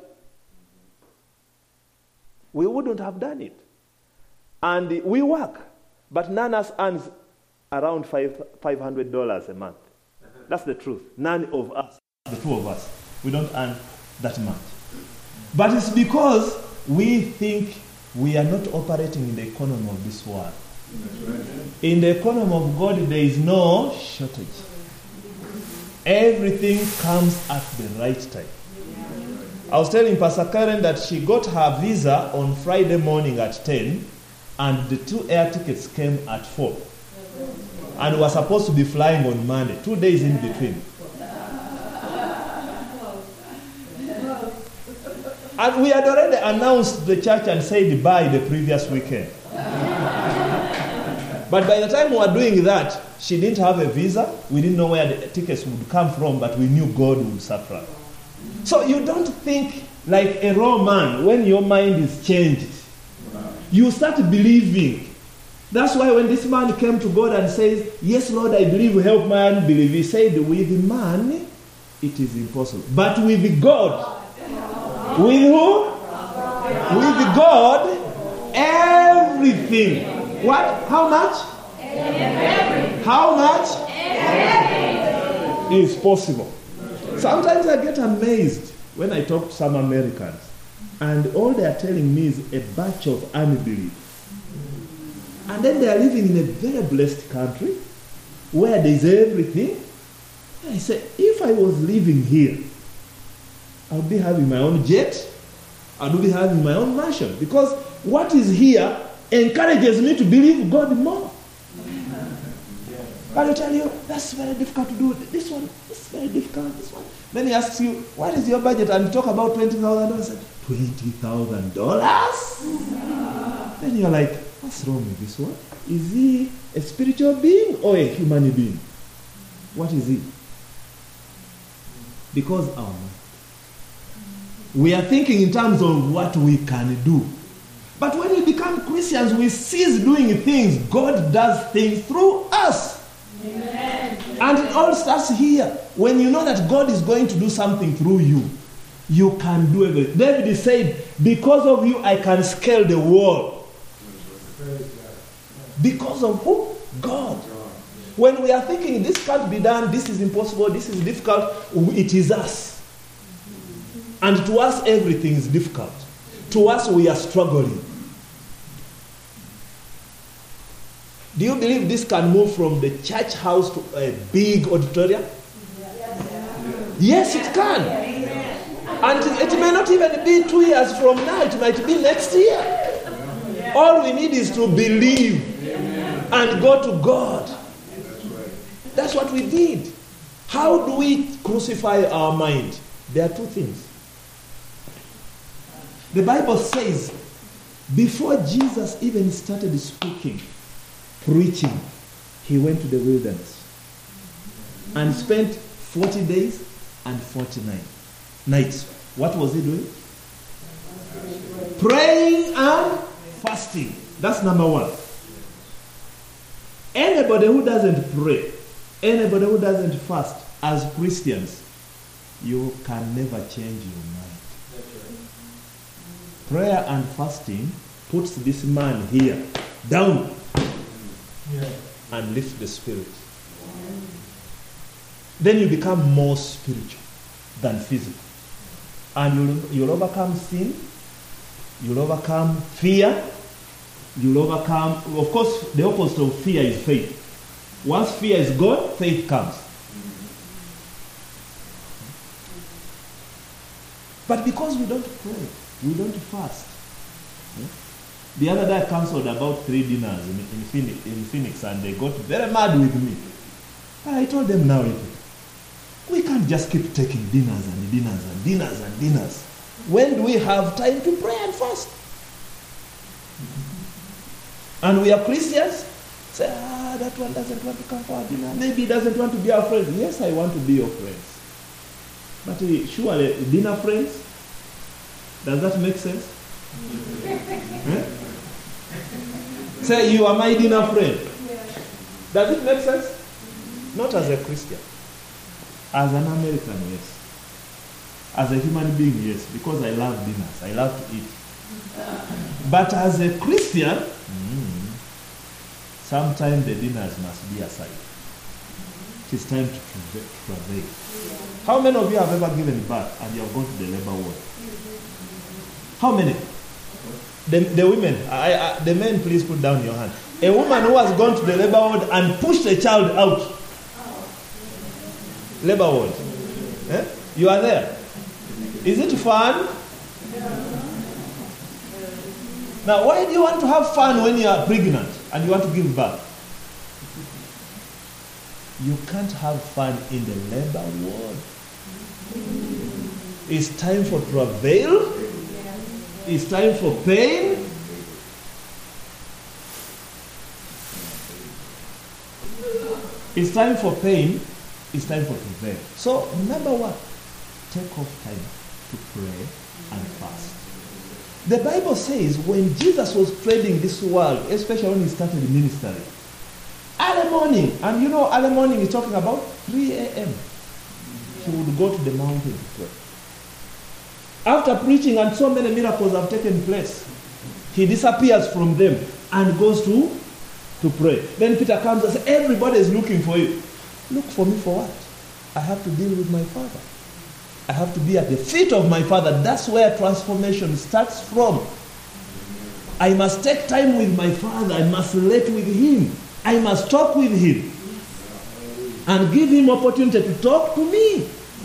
Speaker 5: We wouldn't have done it. And we work, but none of us earns around $500 a month. That's the truth. None of us, the two of us, we don't earn that much. But it's because we think we are not operating in the economy of this world. In the economy of God, there is no shortage. Everything comes at the right time. I was telling Pastor Karen that she got her visa on Friday morning at 10, and the 2 air tickets came at 4. And we were supposed to be flying on Monday, 2 days in between. And we had already announced the church and said bye the previous weekend. But by the time we were doing that, she didn't have a visa. We didn't know where the tickets would come from, but we knew God would supply. So you don't think like a raw man when your mind is changed. You start believing. That's why when this man came to God and says, yes, Lord, I believe, help my unbelief, he said, with man, it is impossible. But with God, with who? With God, everything. What? How much? How much? Is possible. Sometimes I get amazed when I talk to some Americans, and all they are telling me is a batch of unbelief. And then they are living in a very blessed country where there is everything. And I say, if I was living here, I would be having my own jet, I would be having my own mansion, because what is here encourages me to believe God more. But I tell you, that's very difficult to do. This one is very difficult. This one. Then he asks you, what is your budget? And you talk about $20,000. $20,000? Then you're like, what's wrong with this one? Is he a spiritual being or a human being? What is he? Because we are thinking in terms of what we can do. But when we become Christians, we cease doing things. God does things through us. Amen. And it all starts here. When you know that God is going to do something through you, you can do everything. David said, because of you, I can scale the wall. Because of who? God. When we are thinking, this can't be done, this is impossible, this is difficult, it is us. And to us, everything is difficult. To us, we are struggling. Do you believe this can move from the church house to a big auditorium? Yes, it can. And it may not even be 2 years from now. It might be next year. All we need is to believe and go to God. That's what we did. How do we crucify our mind? There are two things. The Bible says, before Jesus even started speaking, preaching, he went to the wilderness and spent 40 days and 49 nights. What was he doing? Praying and fasting. That's number one. Anybody who doesn't pray, anybody who doesn't fast, as Christians, you can never change your mind. Prayer and fasting puts this man here down and lifts the spirit. Then you become more spiritual than physical. And you'll overcome sin, you'll overcome fear, you'll overcome, of course, the opposite of fear is faith. Once fear is gone, faith comes. But because we don't pray, we don't fast. The other day I cancelled about 3 dinners in Phoenix, and they got very mad with me. I told them now, we can't just keep taking dinners and dinners and dinners and dinners. When do we have time to pray and fast? And we are Christians. Say, that one doesn't want to come for our dinner. Maybe he doesn't want to be our friend. Yes, I want to be your friends. But surely, dinner friends? Does that make sense? Say, you are my dinner friend. Does it make sense? Not as a Christian. As an American, yes. As a human being, yes. Because I love dinners. I love to eat. But as a Christian, sometimes the dinners must be aside. It is time to travail. How many of you have ever given birth and you have gone to the labor ward? How many? The women. The men, please put down your hand. A woman who has gone to the labor ward and pushed a child out. Labor ward. You are there. Is it fun? Now, why do you want to have fun when you are pregnant and you want to give birth? You can't have fun in the labor ward. It's time for travail. It's time for pain. It's time for pain. It's time for travail. So, number one, take off time to pray and fast. The Bible says when Jesus was treading this world, especially when he started ministry, early morning, and you know early morning is talking about 3 a.m., he would go to the mountain to pray. After preaching and so many miracles have taken place, he disappears from them and goes to pray. Then Peter comes and says, everybody is looking for you. Look for me for what? I have to deal with my Father. I have to be at the feet of my Father. That's where transformation starts from. I must take time with my Father. I must relate with Him. I must talk with Him. And give Him opportunity to talk to me.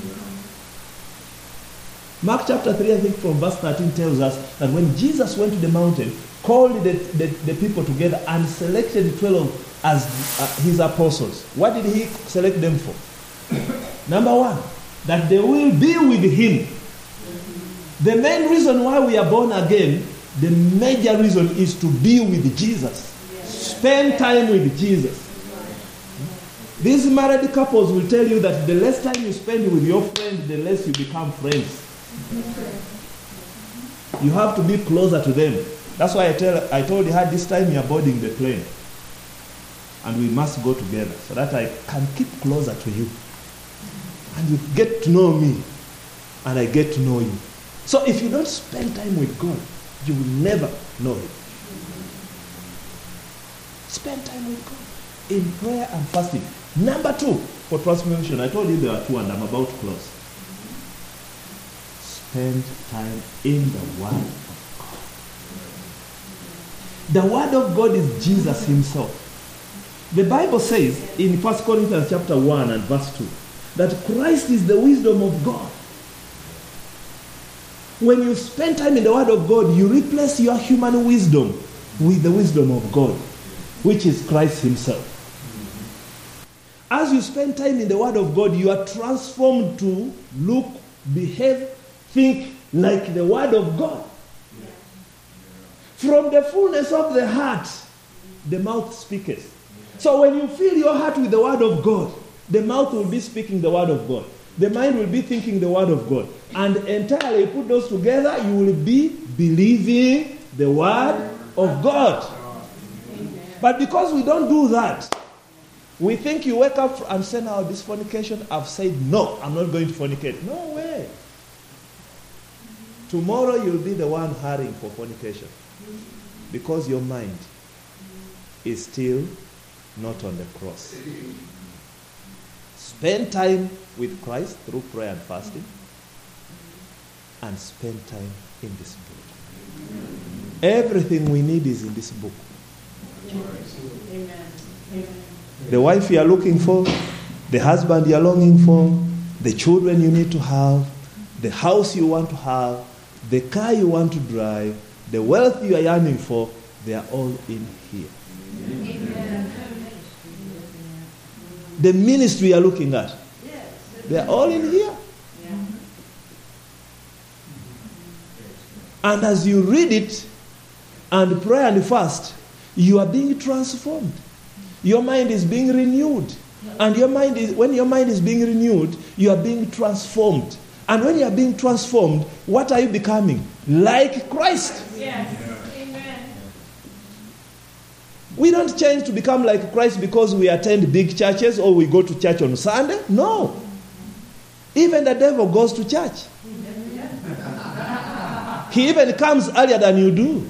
Speaker 5: Mark chapter 3, I think from verse 13 tells us that when Jesus went to the mountain, called the people together and selected 12 as his apostles. What did he select them for? Number one, that they will be with him. The main reason why we are born again, the major reason is to be with Jesus. Spend time with Jesus. These married couples will tell you that the less time you spend with your friend, the less you become friends. You have to be closer to them. That's why I told you this time you are boarding the plane. And we must go together so that I can keep closer to you. And you get to know me. And I get to know you. So if you don't spend time with God, you will never know Him. Spend time with God in prayer and fasting. Number 2, for transformation. I told you there are 2 and I'm about to close. Spend time in the Word of God. The Word of God is Jesus Himself. The Bible says in 1 Corinthians chapter 1 and verse 2 that Christ is the wisdom of God. When you spend time in the Word of God, you replace your human wisdom with the wisdom of God, which is Christ Himself. As you spend time in the Word of God, you are transformed to look, behave, think like the Word of God. From the fullness of the heart, the mouth speaketh. So when you fill your heart with the Word of God, the mouth will be speaking the Word of God. The mind will be thinking the Word of God. And entirely you put those together, you will be believing the Word of God. But because we don't do that, we think you wake up and say, now this fornication, I've said, no, I'm not going to fornicate. No way. Tomorrow you'll be the one hurrying for fornication. Because your mind is still not on the cross. Spend time with Christ through prayer and fasting. And spend time in this book. Everything we need is in this book.
Speaker 3: Amen.
Speaker 5: The wife you are looking for, the husband you are longing for, the children you need to have, the house you want to have, the car you want to drive, the wealth you are yearning for, they are all in here.
Speaker 3: Amen.
Speaker 5: The ministry you are looking at. They are all in here. And as you read it and pray and fast, you are being transformed. Your mind is being renewed. And when your mind is being renewed, you are being transformed. And when you are being transformed, what are you becoming? Like Christ.
Speaker 2: Yes. Amen.
Speaker 5: We don't change to become like Christ because we attend big churches or we go to church on Sunday. No. Even the devil goes to church. He even comes earlier than you do.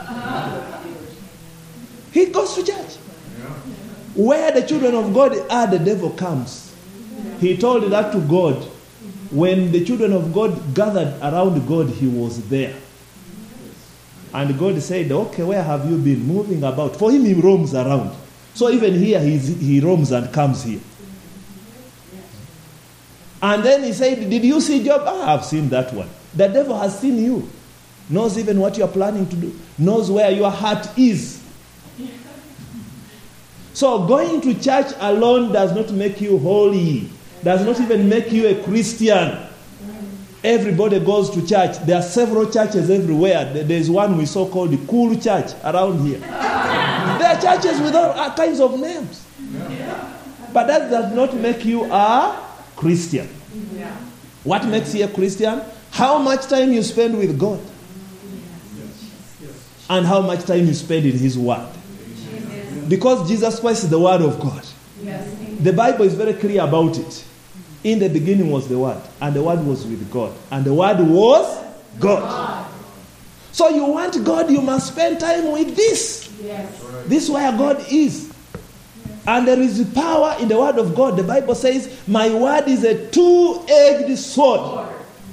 Speaker 5: He goes to church. Where the children of God are, the devil comes. He told that to God. When the children of God gathered around God, he was there. And God said, okay, where have you been? Moving about. For him, he roams around. So even here, he roams and comes here. And then he said, did you see Job? I have seen that one. The devil has seen you. Knows even what you are planning to do. Knows where your heart is. So going to church alone does not make you holy. Does not even make you a Christian. Everybody goes to church. There are several churches everywhere. There's one we so called the cool church around here. There are churches with all kinds of names. But that does not make you a Christian. What makes you a Christian? How much time you spend with God. And how much time you spend in His Word. Because Jesus Christ is the Word of God. The Bible is very clear about it. In the beginning was the Word, and the Word was with God, and the Word was God. So you want God, you must spend time with this. This is where God is. And there is power in the Word of God. The Bible says, my Word is a two-edged sword.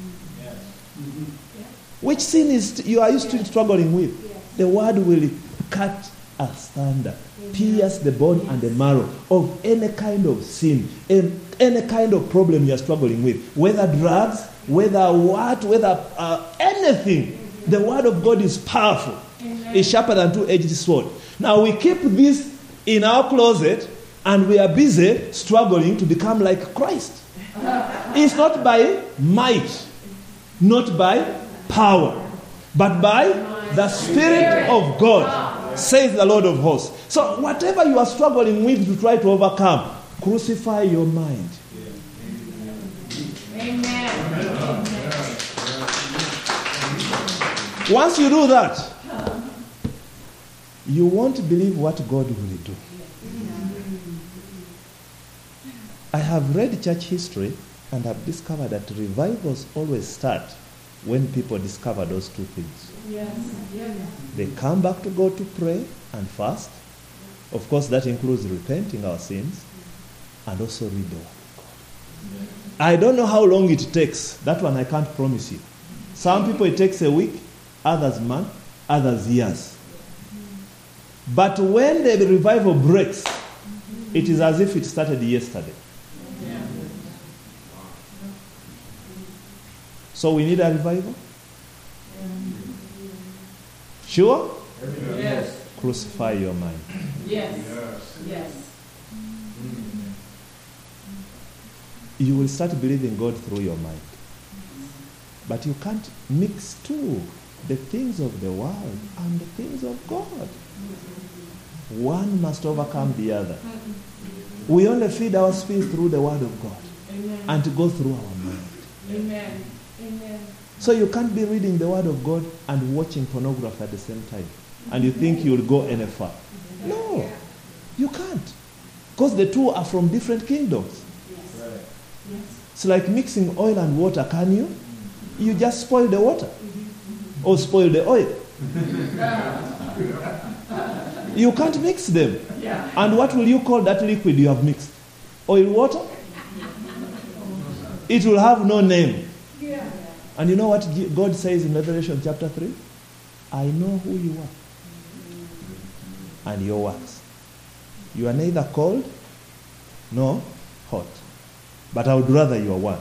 Speaker 5: Which sin is you are used to struggling with? The Word will cut asunder, pierce the bone and the marrow of any kind of sin, any kind of problem you are struggling with, whether drugs, whether anything. The Word of God is powerful. It's sharper than two-edged sword. Now we keep this in our closet and we are busy struggling to become like Christ. It's not by might, not by power, but by the Spirit of God, says the Lord of hosts. So whatever you are struggling with to try to overcome, crucify your mind.
Speaker 2: Amen.
Speaker 5: Once you do that, you won't believe what God will do. I have read church history and have discovered that revivals always start when people discover those two things. They come back to God to pray and fast. Of course, that includes repenting our sins and also read the Word of God. I don't know how long it takes. That one I can't promise you. Some people it takes a week, others month, others years. But when the revival breaks, it is as if it started yesterday. So we need a revival? Sure?
Speaker 2: Yes.
Speaker 5: Crucify your mind.
Speaker 2: Yes.
Speaker 5: You will start believing God through your mind. But you can't mix two, the things of the world and the things of God. One must overcome the other. We only feed our spirit through the Word of God. And to go through our mind.
Speaker 2: Amen.
Speaker 5: So you can't be reading the Word of God and watching pornography at the same time. And you think you'll go any far. No, you can't. Because the two are from different kingdoms. It's like mixing oil and water, can you? You just spoil the water. Or spoil the oil. You can't mix them. And what will you call that liquid you have mixed? Oil water? It will have no name. And you know what God says in Revelation chapter 3? I know who you are and your works. You are neither cold nor hot. But I would rather you are one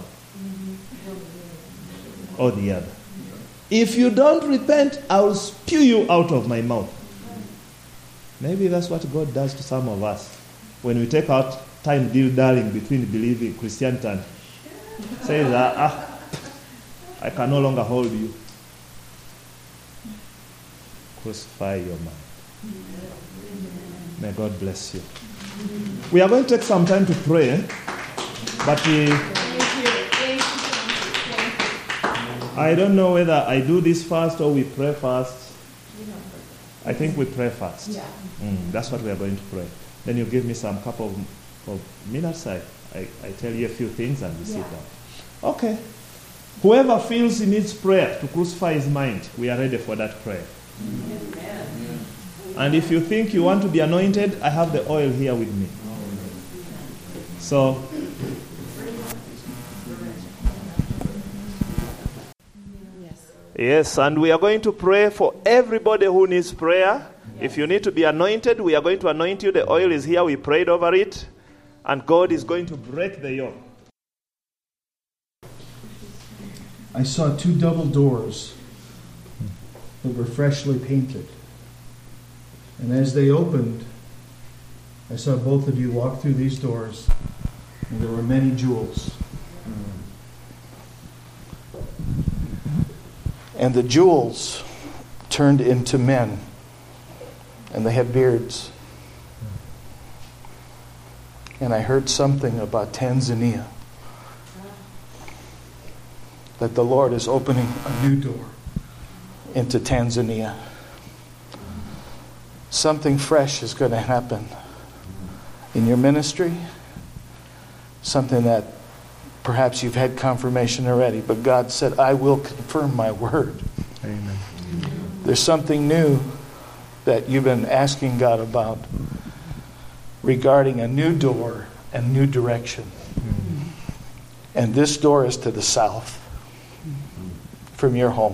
Speaker 5: or the other. If you don't repent, I will spew you out of my mouth. Maybe that's what God does to some of us. When we take out time dilly-dallying between believing Christianity and says, I can no longer hold you. Crucify your mind. May God bless you. We are going to take some time to pray, but I don't know whether I do this first or we pray first. I think we pray first. That's what we are going to pray. Then you give me some couple of minutes. I tell you a few things and we sit down. Okay. Whoever feels he needs prayer to crucify his mind, we are ready for that prayer. Amen. And if you think you want to be anointed, I have the oil here with me. So, yes, and we are going to pray for everybody who needs prayer. If you need to be anointed, we are going to anoint you. The oil is here. We prayed over it. And God is going to break the yoke.
Speaker 6: I saw 2 double doors that were freshly painted. And as they opened, I saw both of you walk through these doors, and there were many jewels. And the jewels turned into men, and they had beards. And I heard something about Tanzania, that the Lord is opening a new door into Tanzania. Something fresh is going to happen in your ministry, something that perhaps you've had confirmation already, but God said, I will confirm my word.
Speaker 5: Amen.
Speaker 6: There's something new that you've been asking God about regarding a new door and new direction. And this door is to the south from your home.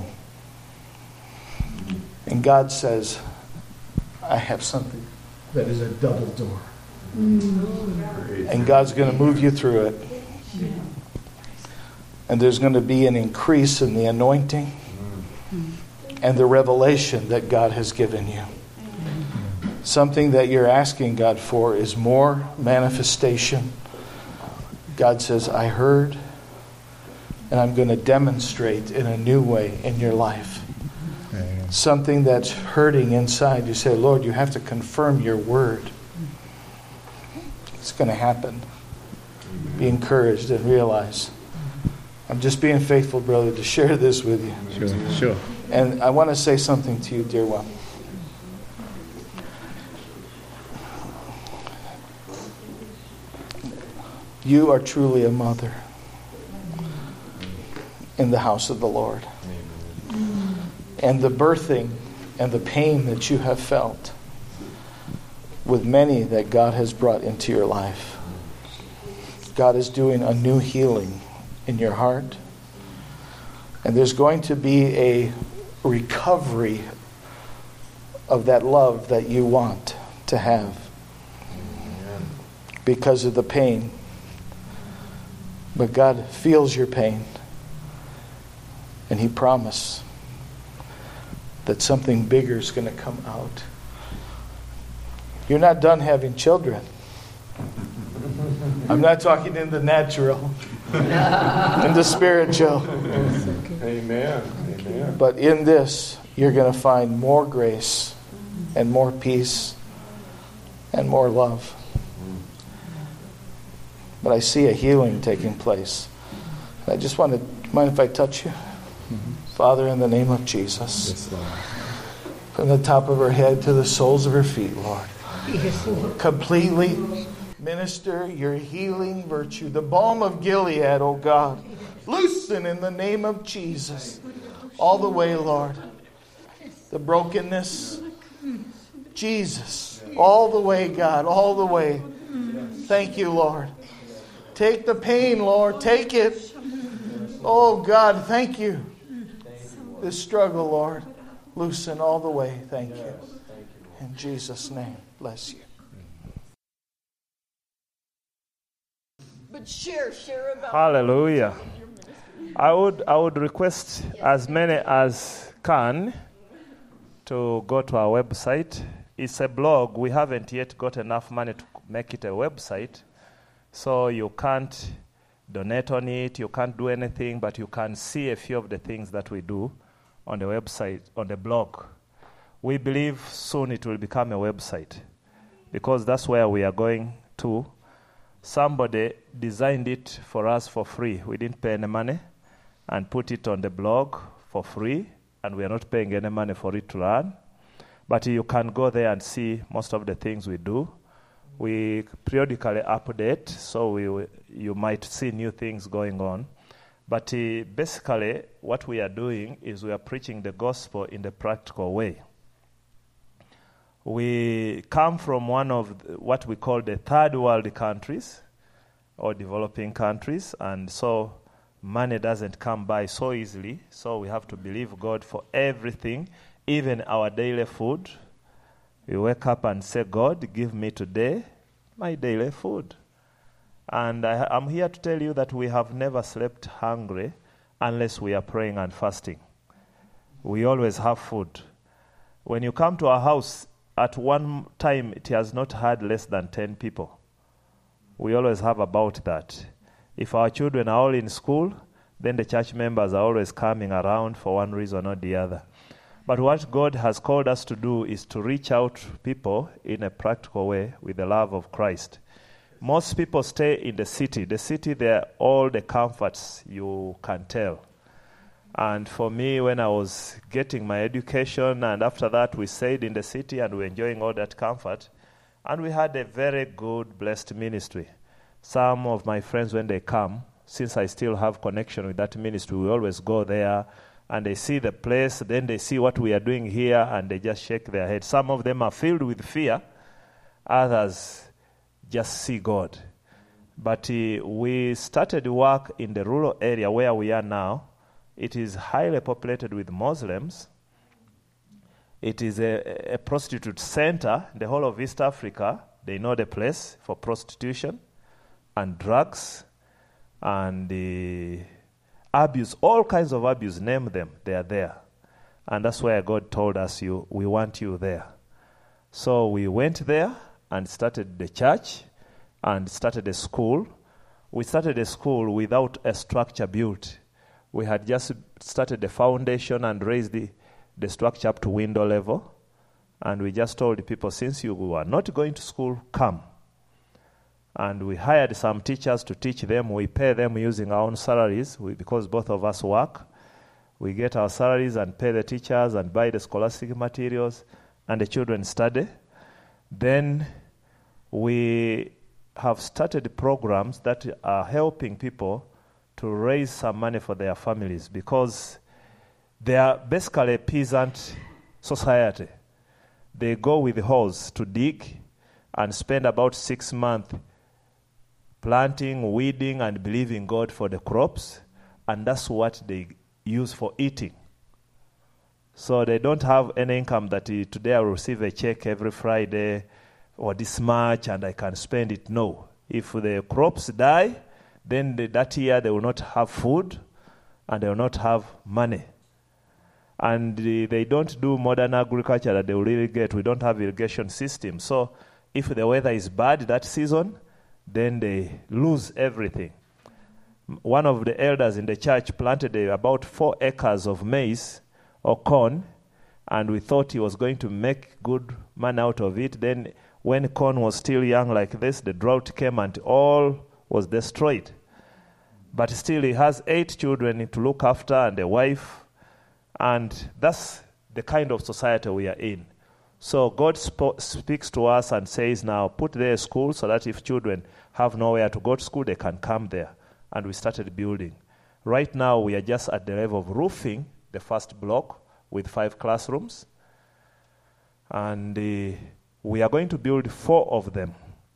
Speaker 6: And God says, I have something that is a double door. And God's going to move you through it. And there's going to be an increase in the anointing and the revelation that God has given you. Something that you're asking God for is more manifestation. God says, I heard, and I'm going to demonstrate in a new way in your life. Amen. Something that's hurting inside. You say, Lord, you have to confirm your word. It's going to happen. Be encouraged and realize, I'm just being faithful, brother, to share this with you.
Speaker 5: Sure.
Speaker 6: And I want to say something to you, dear one. You are truly a mother in the house of the Lord. And the birthing and the pain that you have felt with many that God has brought into your life. God is doing a new healing in your heart. And there's going to be a recovery of that love that you want to have because of the pain. But God feels your pain. And He promised that something bigger is going to come out. You're not done having children. I'm not talking in the natural, in the spiritual.
Speaker 7: Amen. Amen.
Speaker 6: But in this, you're going to find more grace and more peace and more love. But I see a healing taking place. And I just want to, mind if I touch you? Father, in the name of Jesus,
Speaker 7: Yes, Lord.
Speaker 6: from the top of her head to the soles of her feet, Lord, completely minister your healing virtue, the balm of Gilead, oh God. Loosen in the name of Jesus. All the way, Lord. The brokenness. Jesus. All the way, God. All the way. Thank you, Lord. Take the pain, Lord. Take it. Oh, God, thank you. This struggle, Lord. Loosen all the way. Thank you. In Jesus' name. Bless you.
Speaker 3: But share about
Speaker 5: Hallelujah. I would request as many as can to go to our website. It's a blog. We haven't yet got enough money to make it a website. So you can't donate on it, you can't do anything, but you can see a few of the things that we do on the website, on the blog. We believe soon it will become a website because that's where we are going to. Somebody designed it for us for free. We didn't pay any money and put it on the blog for free, and we are not paying any money for it to run. But you can go there and see most of the things we do. We periodically update, so you might see new things going on. But basically, what we are doing is we are preaching the gospel in the practical way. We come from one of what we call the third world countries or developing countries, and so money doesn't come by so easily, so we have to believe God for everything, even our daily food. We wake up and say, God, give me today my daily food. And I'm here to tell you that we have never slept hungry unless we are praying and fasting. We always have food. When you come to our house, at one time it has not had less than 10 people. We always have about that. If our children are all in school, then the church members are always coming around for one reason or the other. But what God has called us to do is to reach out to people in a practical way with the love of Christ. Most people stay in the city. The city, there are all the comforts you can tell. And for me, when I was getting my education, and after that we stayed in the city and we were enjoying all that comfort, and we had a very good, blessed ministry. Some of my friends, when they come, since I still have connection with that ministry, we always go there, and they see the place, then they see what we are doing here, and they just shake their head. Some of them are filled with fear. Others just see God. But we started work in the rural area where we are now. It is highly populated with Muslims. It is a prostitute center. The whole of East Africa, they know the place for prostitution and drugs and abuse, all kinds of abuse, name them, they are there. And that's where God told us, we want you there. So we went there and started the church and started a school. We started a school without a structure built. We had just started the foundation and raised the structure up to window level. And we just told the people, since you are not going to school, come. And we hired some teachers to teach them. We pay them using our own salaries because both of us work. We get our salaries and pay the teachers and buy the scholastic materials, and the children study. Then we have started programs that are helping people to raise some money for their families because they are basically a peasant society. They go with hoes to dig and spend about 6 months planting, weeding, and believing God for the crops, and that's what they use for eating. So they don't have any income that today I will receive a check every Friday or this much and I can spend it. No. If the crops die, then that year they will not have food and they will not have money. And they don't do modern agriculture that they will really get. We don't have irrigation system. So if the weather is bad that season, then they lose everything. One of the elders in the church planted about 4 acres of maize or corn, and we thought he was going to make good money out of it. Then when corn was still young like this, the drought came and all was destroyed. But still he has 8 children to look after and a wife, and that's the kind of society we are in. So God speaks to us and says, now put there a school so that if children have nowhere to go to school, they can come there. And we started building. Right now we are just at the level of roofing the first block with 5 classrooms. And we are going to build 4 of them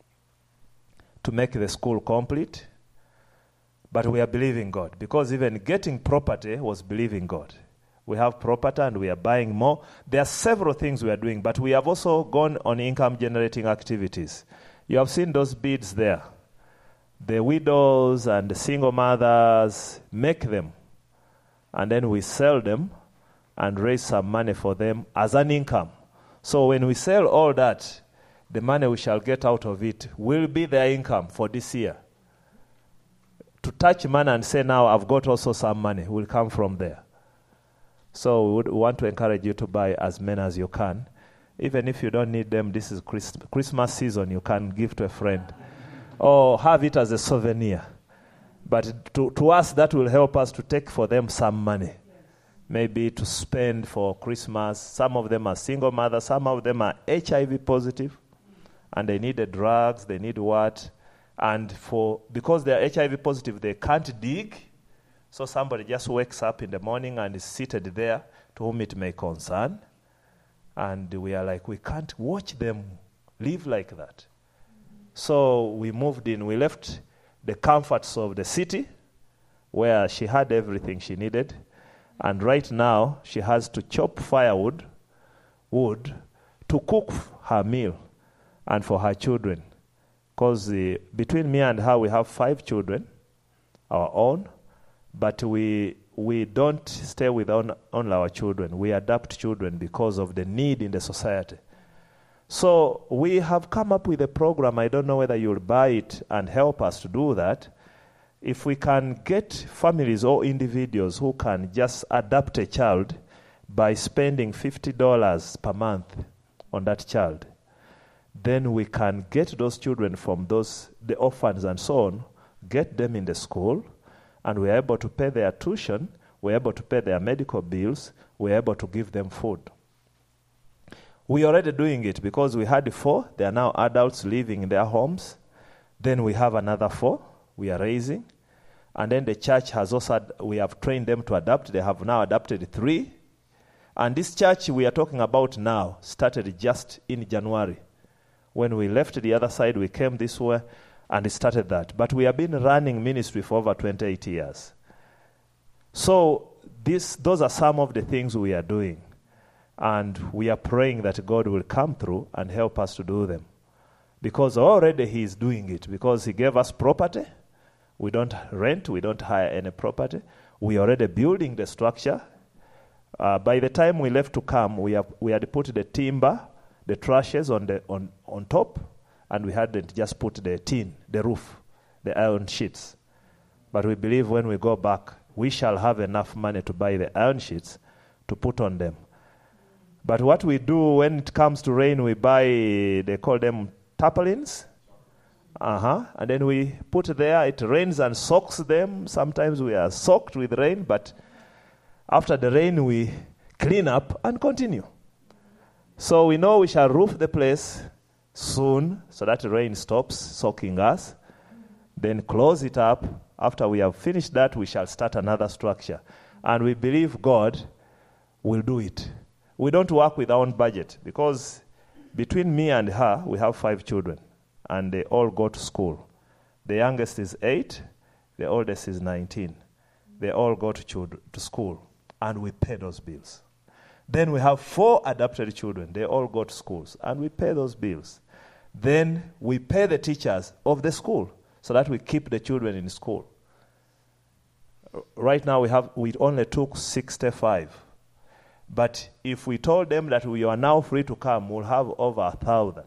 Speaker 5: to make the school complete. But we are believing God, because even getting property was believing God. We have property and we are buying more. There are several things we are doing, but we have also gone on income-generating activities. You have seen those beads there. The widows and the single mothers make them, and then we sell them and raise some money for them as an income. So when we sell all that, the money we shall get out of it will be their income for this year. to touch money and say, now I've got also some money, will come from there. So we would want to encourage you to buy as many as you can. Even if you don't need them, this is Christmas season, you can give to a friend. Or have it as a souvenir. But to us, that will help us to take for them some money. Maybe to spend for Christmas. Some of them are single mothers. Some of them are HIV positive. And they need the drugs, they need what. And because they are HIV positive, they can't dig. So somebody just wakes up in the morning and is seated there, to whom it may concern. And we are like, we can't watch them live like that. So we moved in. We left the comforts of the city, where she had everything she needed. And right now, she has to chop wood, to cook her meal and for her children. Because between me and her, we have 5 children, our own. But we don't stay with only our children. We adopt children because of the need in the society. So we have come up with a program. I don't know whether you'll buy it and help us to do that. If we can get families or individuals who can just adopt a child by spending $50 per month on that child, then we can get those children from the orphans and so on, get them in the school, and we're able to pay their tuition, we're able to pay their medical bills, we're able to give them food. We're already doing it because we had 4. They are now adults living in their homes. Then we have another 4 we are raising. And then the church has also, we have trained them to adapt. They have now adopted 3. And this church we are talking about now started just in January. When we left the other side, we came this way and it started that. But we have been running ministry for over 28 years. So those are some of the things we are doing. And we are praying that God will come through and help us to do them. Because already He is doing it. Because He gave us property. We don't rent. We don't hire any property. We are already building the structure. By the time we left to come, we had put the timber, the trusses on top. And we hadn't just put the tin, the roof, the iron sheets. But we believe when we go back, we shall have enough money to buy the iron sheets to put on them. But what we do when it comes to rain, we buy, they call them tarpaulins. And then we put there, it rains and soaks them. Sometimes we are soaked with rain, but after the rain, we clean up and continue. So we know we shall roof the place soon so that the rain stops soaking us. Then close it up. After we have finished that, we shall start another structure. And we believe God will do it. We don't work with our own budget because between me and her, we have 5 children. And they all go to school. The youngest is 8. The oldest is 19. They all go to school. And we pay those bills. Then we have 4 adopted children. They all go to schools. And we pay those bills. Then we pay the teachers of the school so that we keep the children in school. Right now we only took 65. But if we told them that we are now free to come, we'll have over 1,000.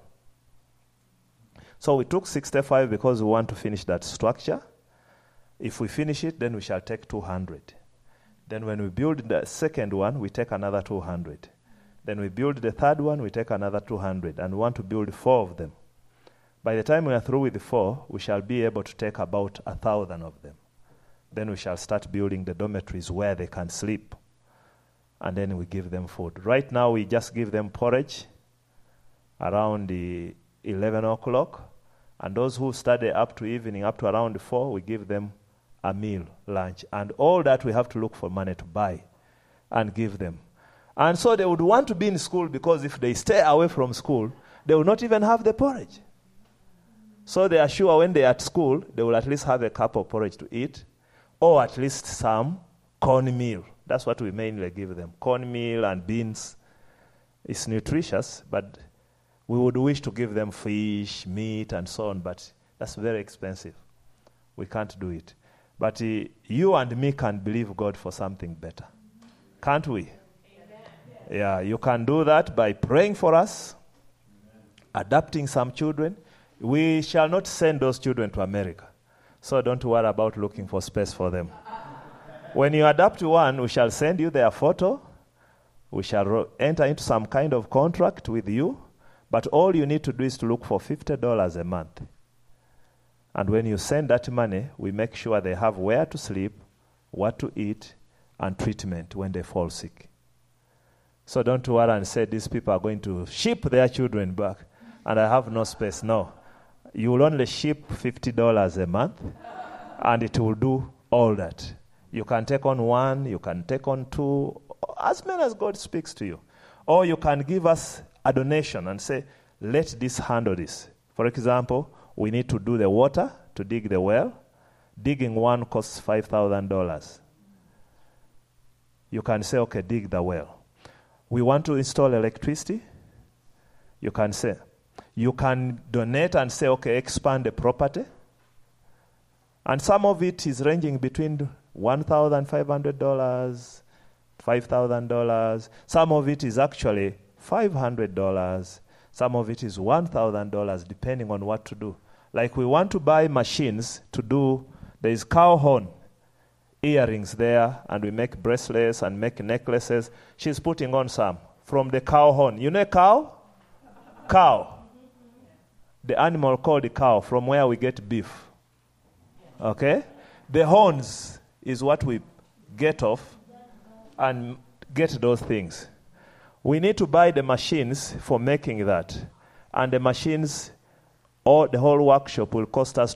Speaker 5: So we took 65 because we want to finish that structure. If we finish it, then we shall take 200. Then when we build the second one, we take another 200. Then we build the third one, we take another 200. And we want to build 4 of them. By the time we are through with the 4, we shall be able to take about 1,000 of them. Then we shall start building the dormitories where they can sleep. And then we give them food. Right now, we just give them porridge around the 11 o'clock. And those who study up to evening, up to around 4, we give them a meal, lunch. And all that we have to look for money to buy and give them. And so they would want to be in school because if they stay away from school, they will not even have the porridge. So they are sure when they are at school, they will at least have a cup of porridge to eat or at least some cornmeal. That's what we mainly give them, cornmeal and beans. It's nutritious, but we would wish to give them fish, meat, and so on, but that's very expensive. We can't do it. But you and me can believe God for something better. Can't we? Yeah, you can do that by praying for us, adopting some children. We shall not send those children to America. So don't worry about looking for space for them. When you adopt one, we shall send you their photo. We shall enter into some kind of contract with you. But all you need to do is to look for $50 a month. And when you send that money, we make sure they have where to sleep, what to eat, and treatment when they fall sick. So don't worry and say these people are going to ship their children back and I have no space. No. You will only ship $50 a month and it will do all that. You can take on one, you can take on two, as many as God speaks to you. Or you can give us a donation and say, let this handle this. For example, we need to do the water to dig the well. Digging one costs $5,000. You can say, okay, dig the well. We want to install electricity. You can say. You can donate and say, okay, expand the property. And some of it is ranging between $1,500, $5,000. Some of it is actually $500. Some of it is $1,000, depending on what to do. Like we want to buy machines to do, there is cow horn earrings there, and we make bracelets and make necklaces. She's putting on some from the cow horn. You know cow? Cow. The animal called the cow, from where we get beef. Okay? The horns is what we get off and get those things. We need to buy the machines for making that. And the machines, or the whole workshop, will cost us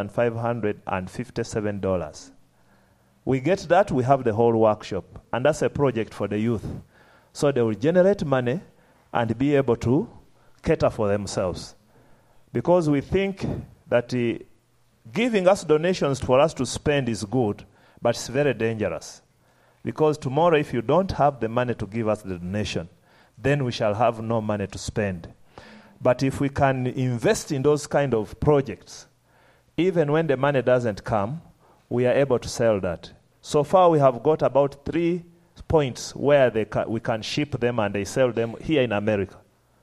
Speaker 5: $2,557. We get that, we have the whole workshop. And that's a project for the youth. So they will generate money and be able to cater for themselves. Because we think that giving us donations for us to spend is good, but it's very dangerous. Because tomorrow, if you don't have the money to give us the donation, then we shall have no money to spend. But if we can invest in those kind of projects, even when the money doesn't come, we are able to sell that. So far, we have got about 3 points where we can ship them and they sell them here in America.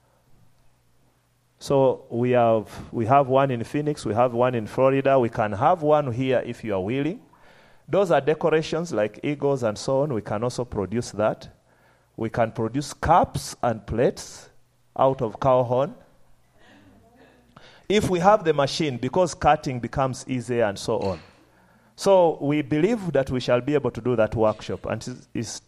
Speaker 5: So we have one in Phoenix, we have one in Florida, we can have one here if you are willing. Those are decorations like eagles and so on. We can also produce that. We can produce cups and plates out of cow horn. If we have the machine, because cutting becomes easier and so on. So we believe that we shall be able to do that workshop, and it's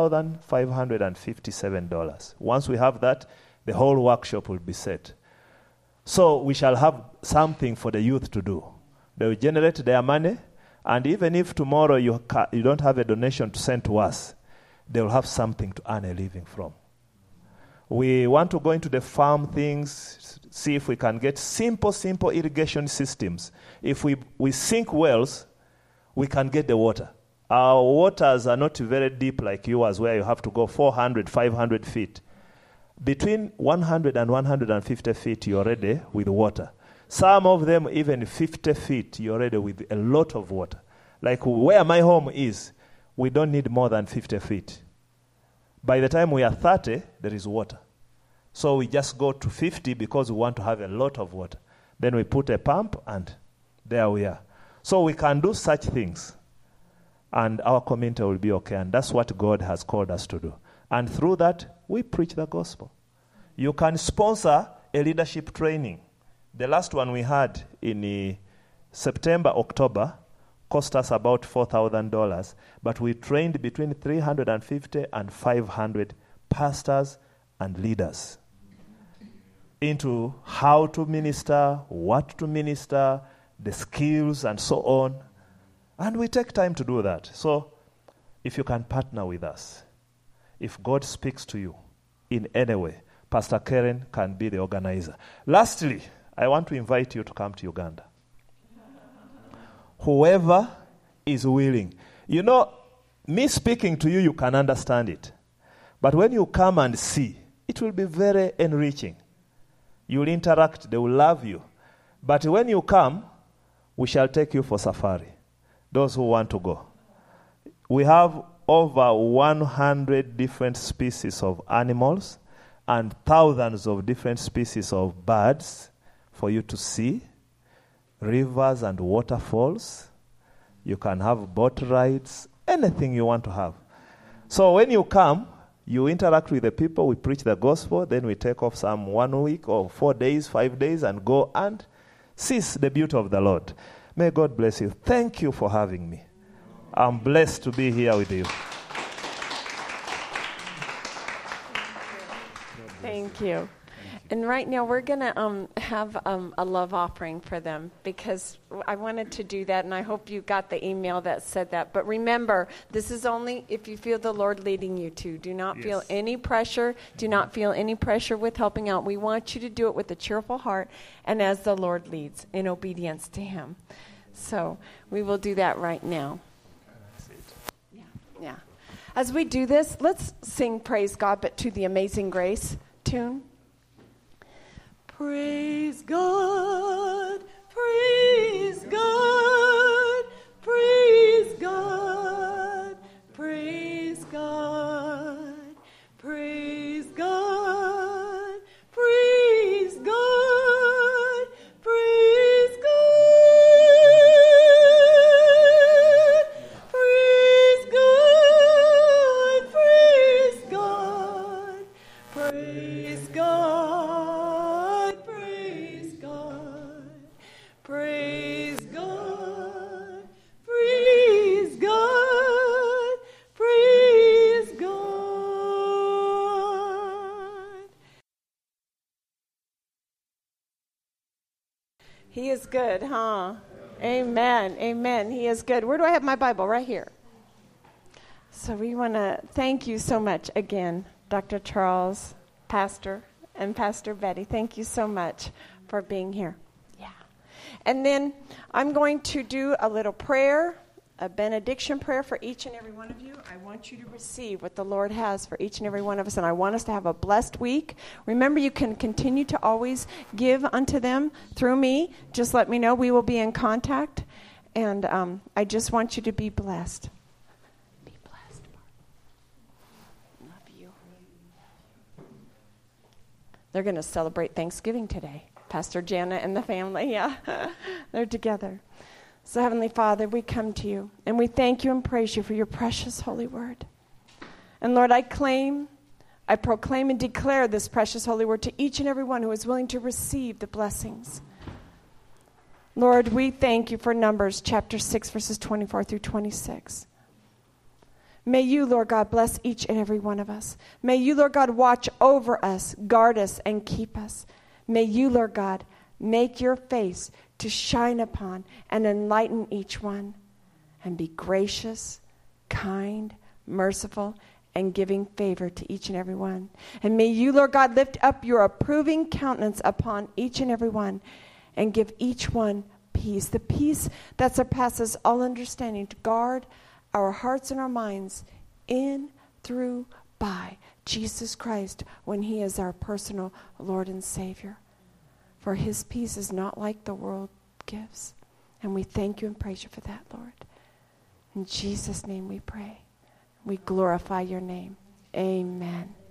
Speaker 5: $2,557. Once we have that, the whole workshop will be set. So we shall have something for the youth to do. They will generate their money, and even if tomorrow you don't have a donation to send to us, they will have something to earn a living from. We want to go into the farm things, see if we can get simple irrigation systems. If we sink wells, we can get the water. Our waters are not very deep like yours, where you have to go 400, 500 feet. Between 100 and 150 feet, you're ready with water. Some of them, even 50 feet, you're ready with a lot of water. Like where my home is, we don't need more than 50 feet. By the time we are 30, there is water. So we just go to 50 because we want to have a lot of water. Then we put a pump, and there we are. So we can do such things, and our community will be okay. And that's what God has called us to do. And through that, we preach the gospel. You can sponsor a leadership training. The last one we had in September, October, cost us about $4,000, but we trained between 350 and 500 pastors and leaders into how to minister, what to minister, the skills, and so on. And we take time to do that. So if you can partner with us, if God speaks to you in any way, Pastor Karen can be the organizer. Lastly, I want to invite you to come to Uganda. Whoever is willing. You know, me speaking to you, you can understand it. But when you come and see, it will be very enriching. You will interact, they will love you. But when you come, we shall take you for safari. Those who want to go. We have over 100 different species of animals and thousands of different species of birds for you to see. rivers and waterfalls. You can have boat rides, anything you want to have. So when you come, you interact with the people, we preach the gospel, then we take off some 1 week or 4 days, 5 days, and go and see the beauty of the Lord. May God bless you. Thank you for having me. I'm blessed to be here with you.
Speaker 4: Thank you. And right now we're going to have a love offering for them, because I wanted to do that, and I hope you got the email that said that. But remember, this is only if you feel the Lord leading you to. Do not feel any pressure. Do not feel any pressure with helping out. We want you to do it with a cheerful heart and as the Lord leads, in obedience to Him. So we will do that right now. Yeah. As we do this, let's sing Praise God, but to the Amazing Grace tune. Praise God, praise God, praise God, praise God, praise God, praise God, praise God, praise God, praise God, praise God. Praise God, praise God, praise God. He is good, huh? Amen, amen. He is good. Where do I have my Bible? Right here. So we want to thank you so much again, Dr. Charles, Pastor, and Pastor Betty. Thank you so much for being here. And then I'm going to do a little prayer, a benediction prayer for each and every one of you. I want you to receive what the Lord has for each and every one of us, and I want us to have a blessed week. Remember, you can continue to always give unto them through me. Just let me know. We will be in contact, and I just want you to be blessed. Be blessed. Love you. They're going to celebrate Thanksgiving today. Pastor Janet and the family, they're together. So Heavenly Father, we come to you, and we thank you and praise you for your precious holy word. And Lord, I proclaim and declare this precious holy word to each and every one who is willing to receive the blessings. Lord, we thank you for Numbers chapter 6, verses 24 through 26. May you, Lord God, bless each and every one of us. May you, Lord God, watch over us, guard us, and keep us. May you, Lord God, make your face to shine upon and enlighten each one, and be gracious, kind, merciful, and giving favor to each and every one. And may you, Lord God, lift up your approving countenance upon each and every one, and give each one peace, the peace that surpasses all understanding, to guard our hearts and our minds in, through, by Jesus Christ, when he is our personal Lord and Savior. For his peace is not like the world gives. And we thank you and praise you for that, Lord. In Jesus' name we pray. We glorify your name. Amen.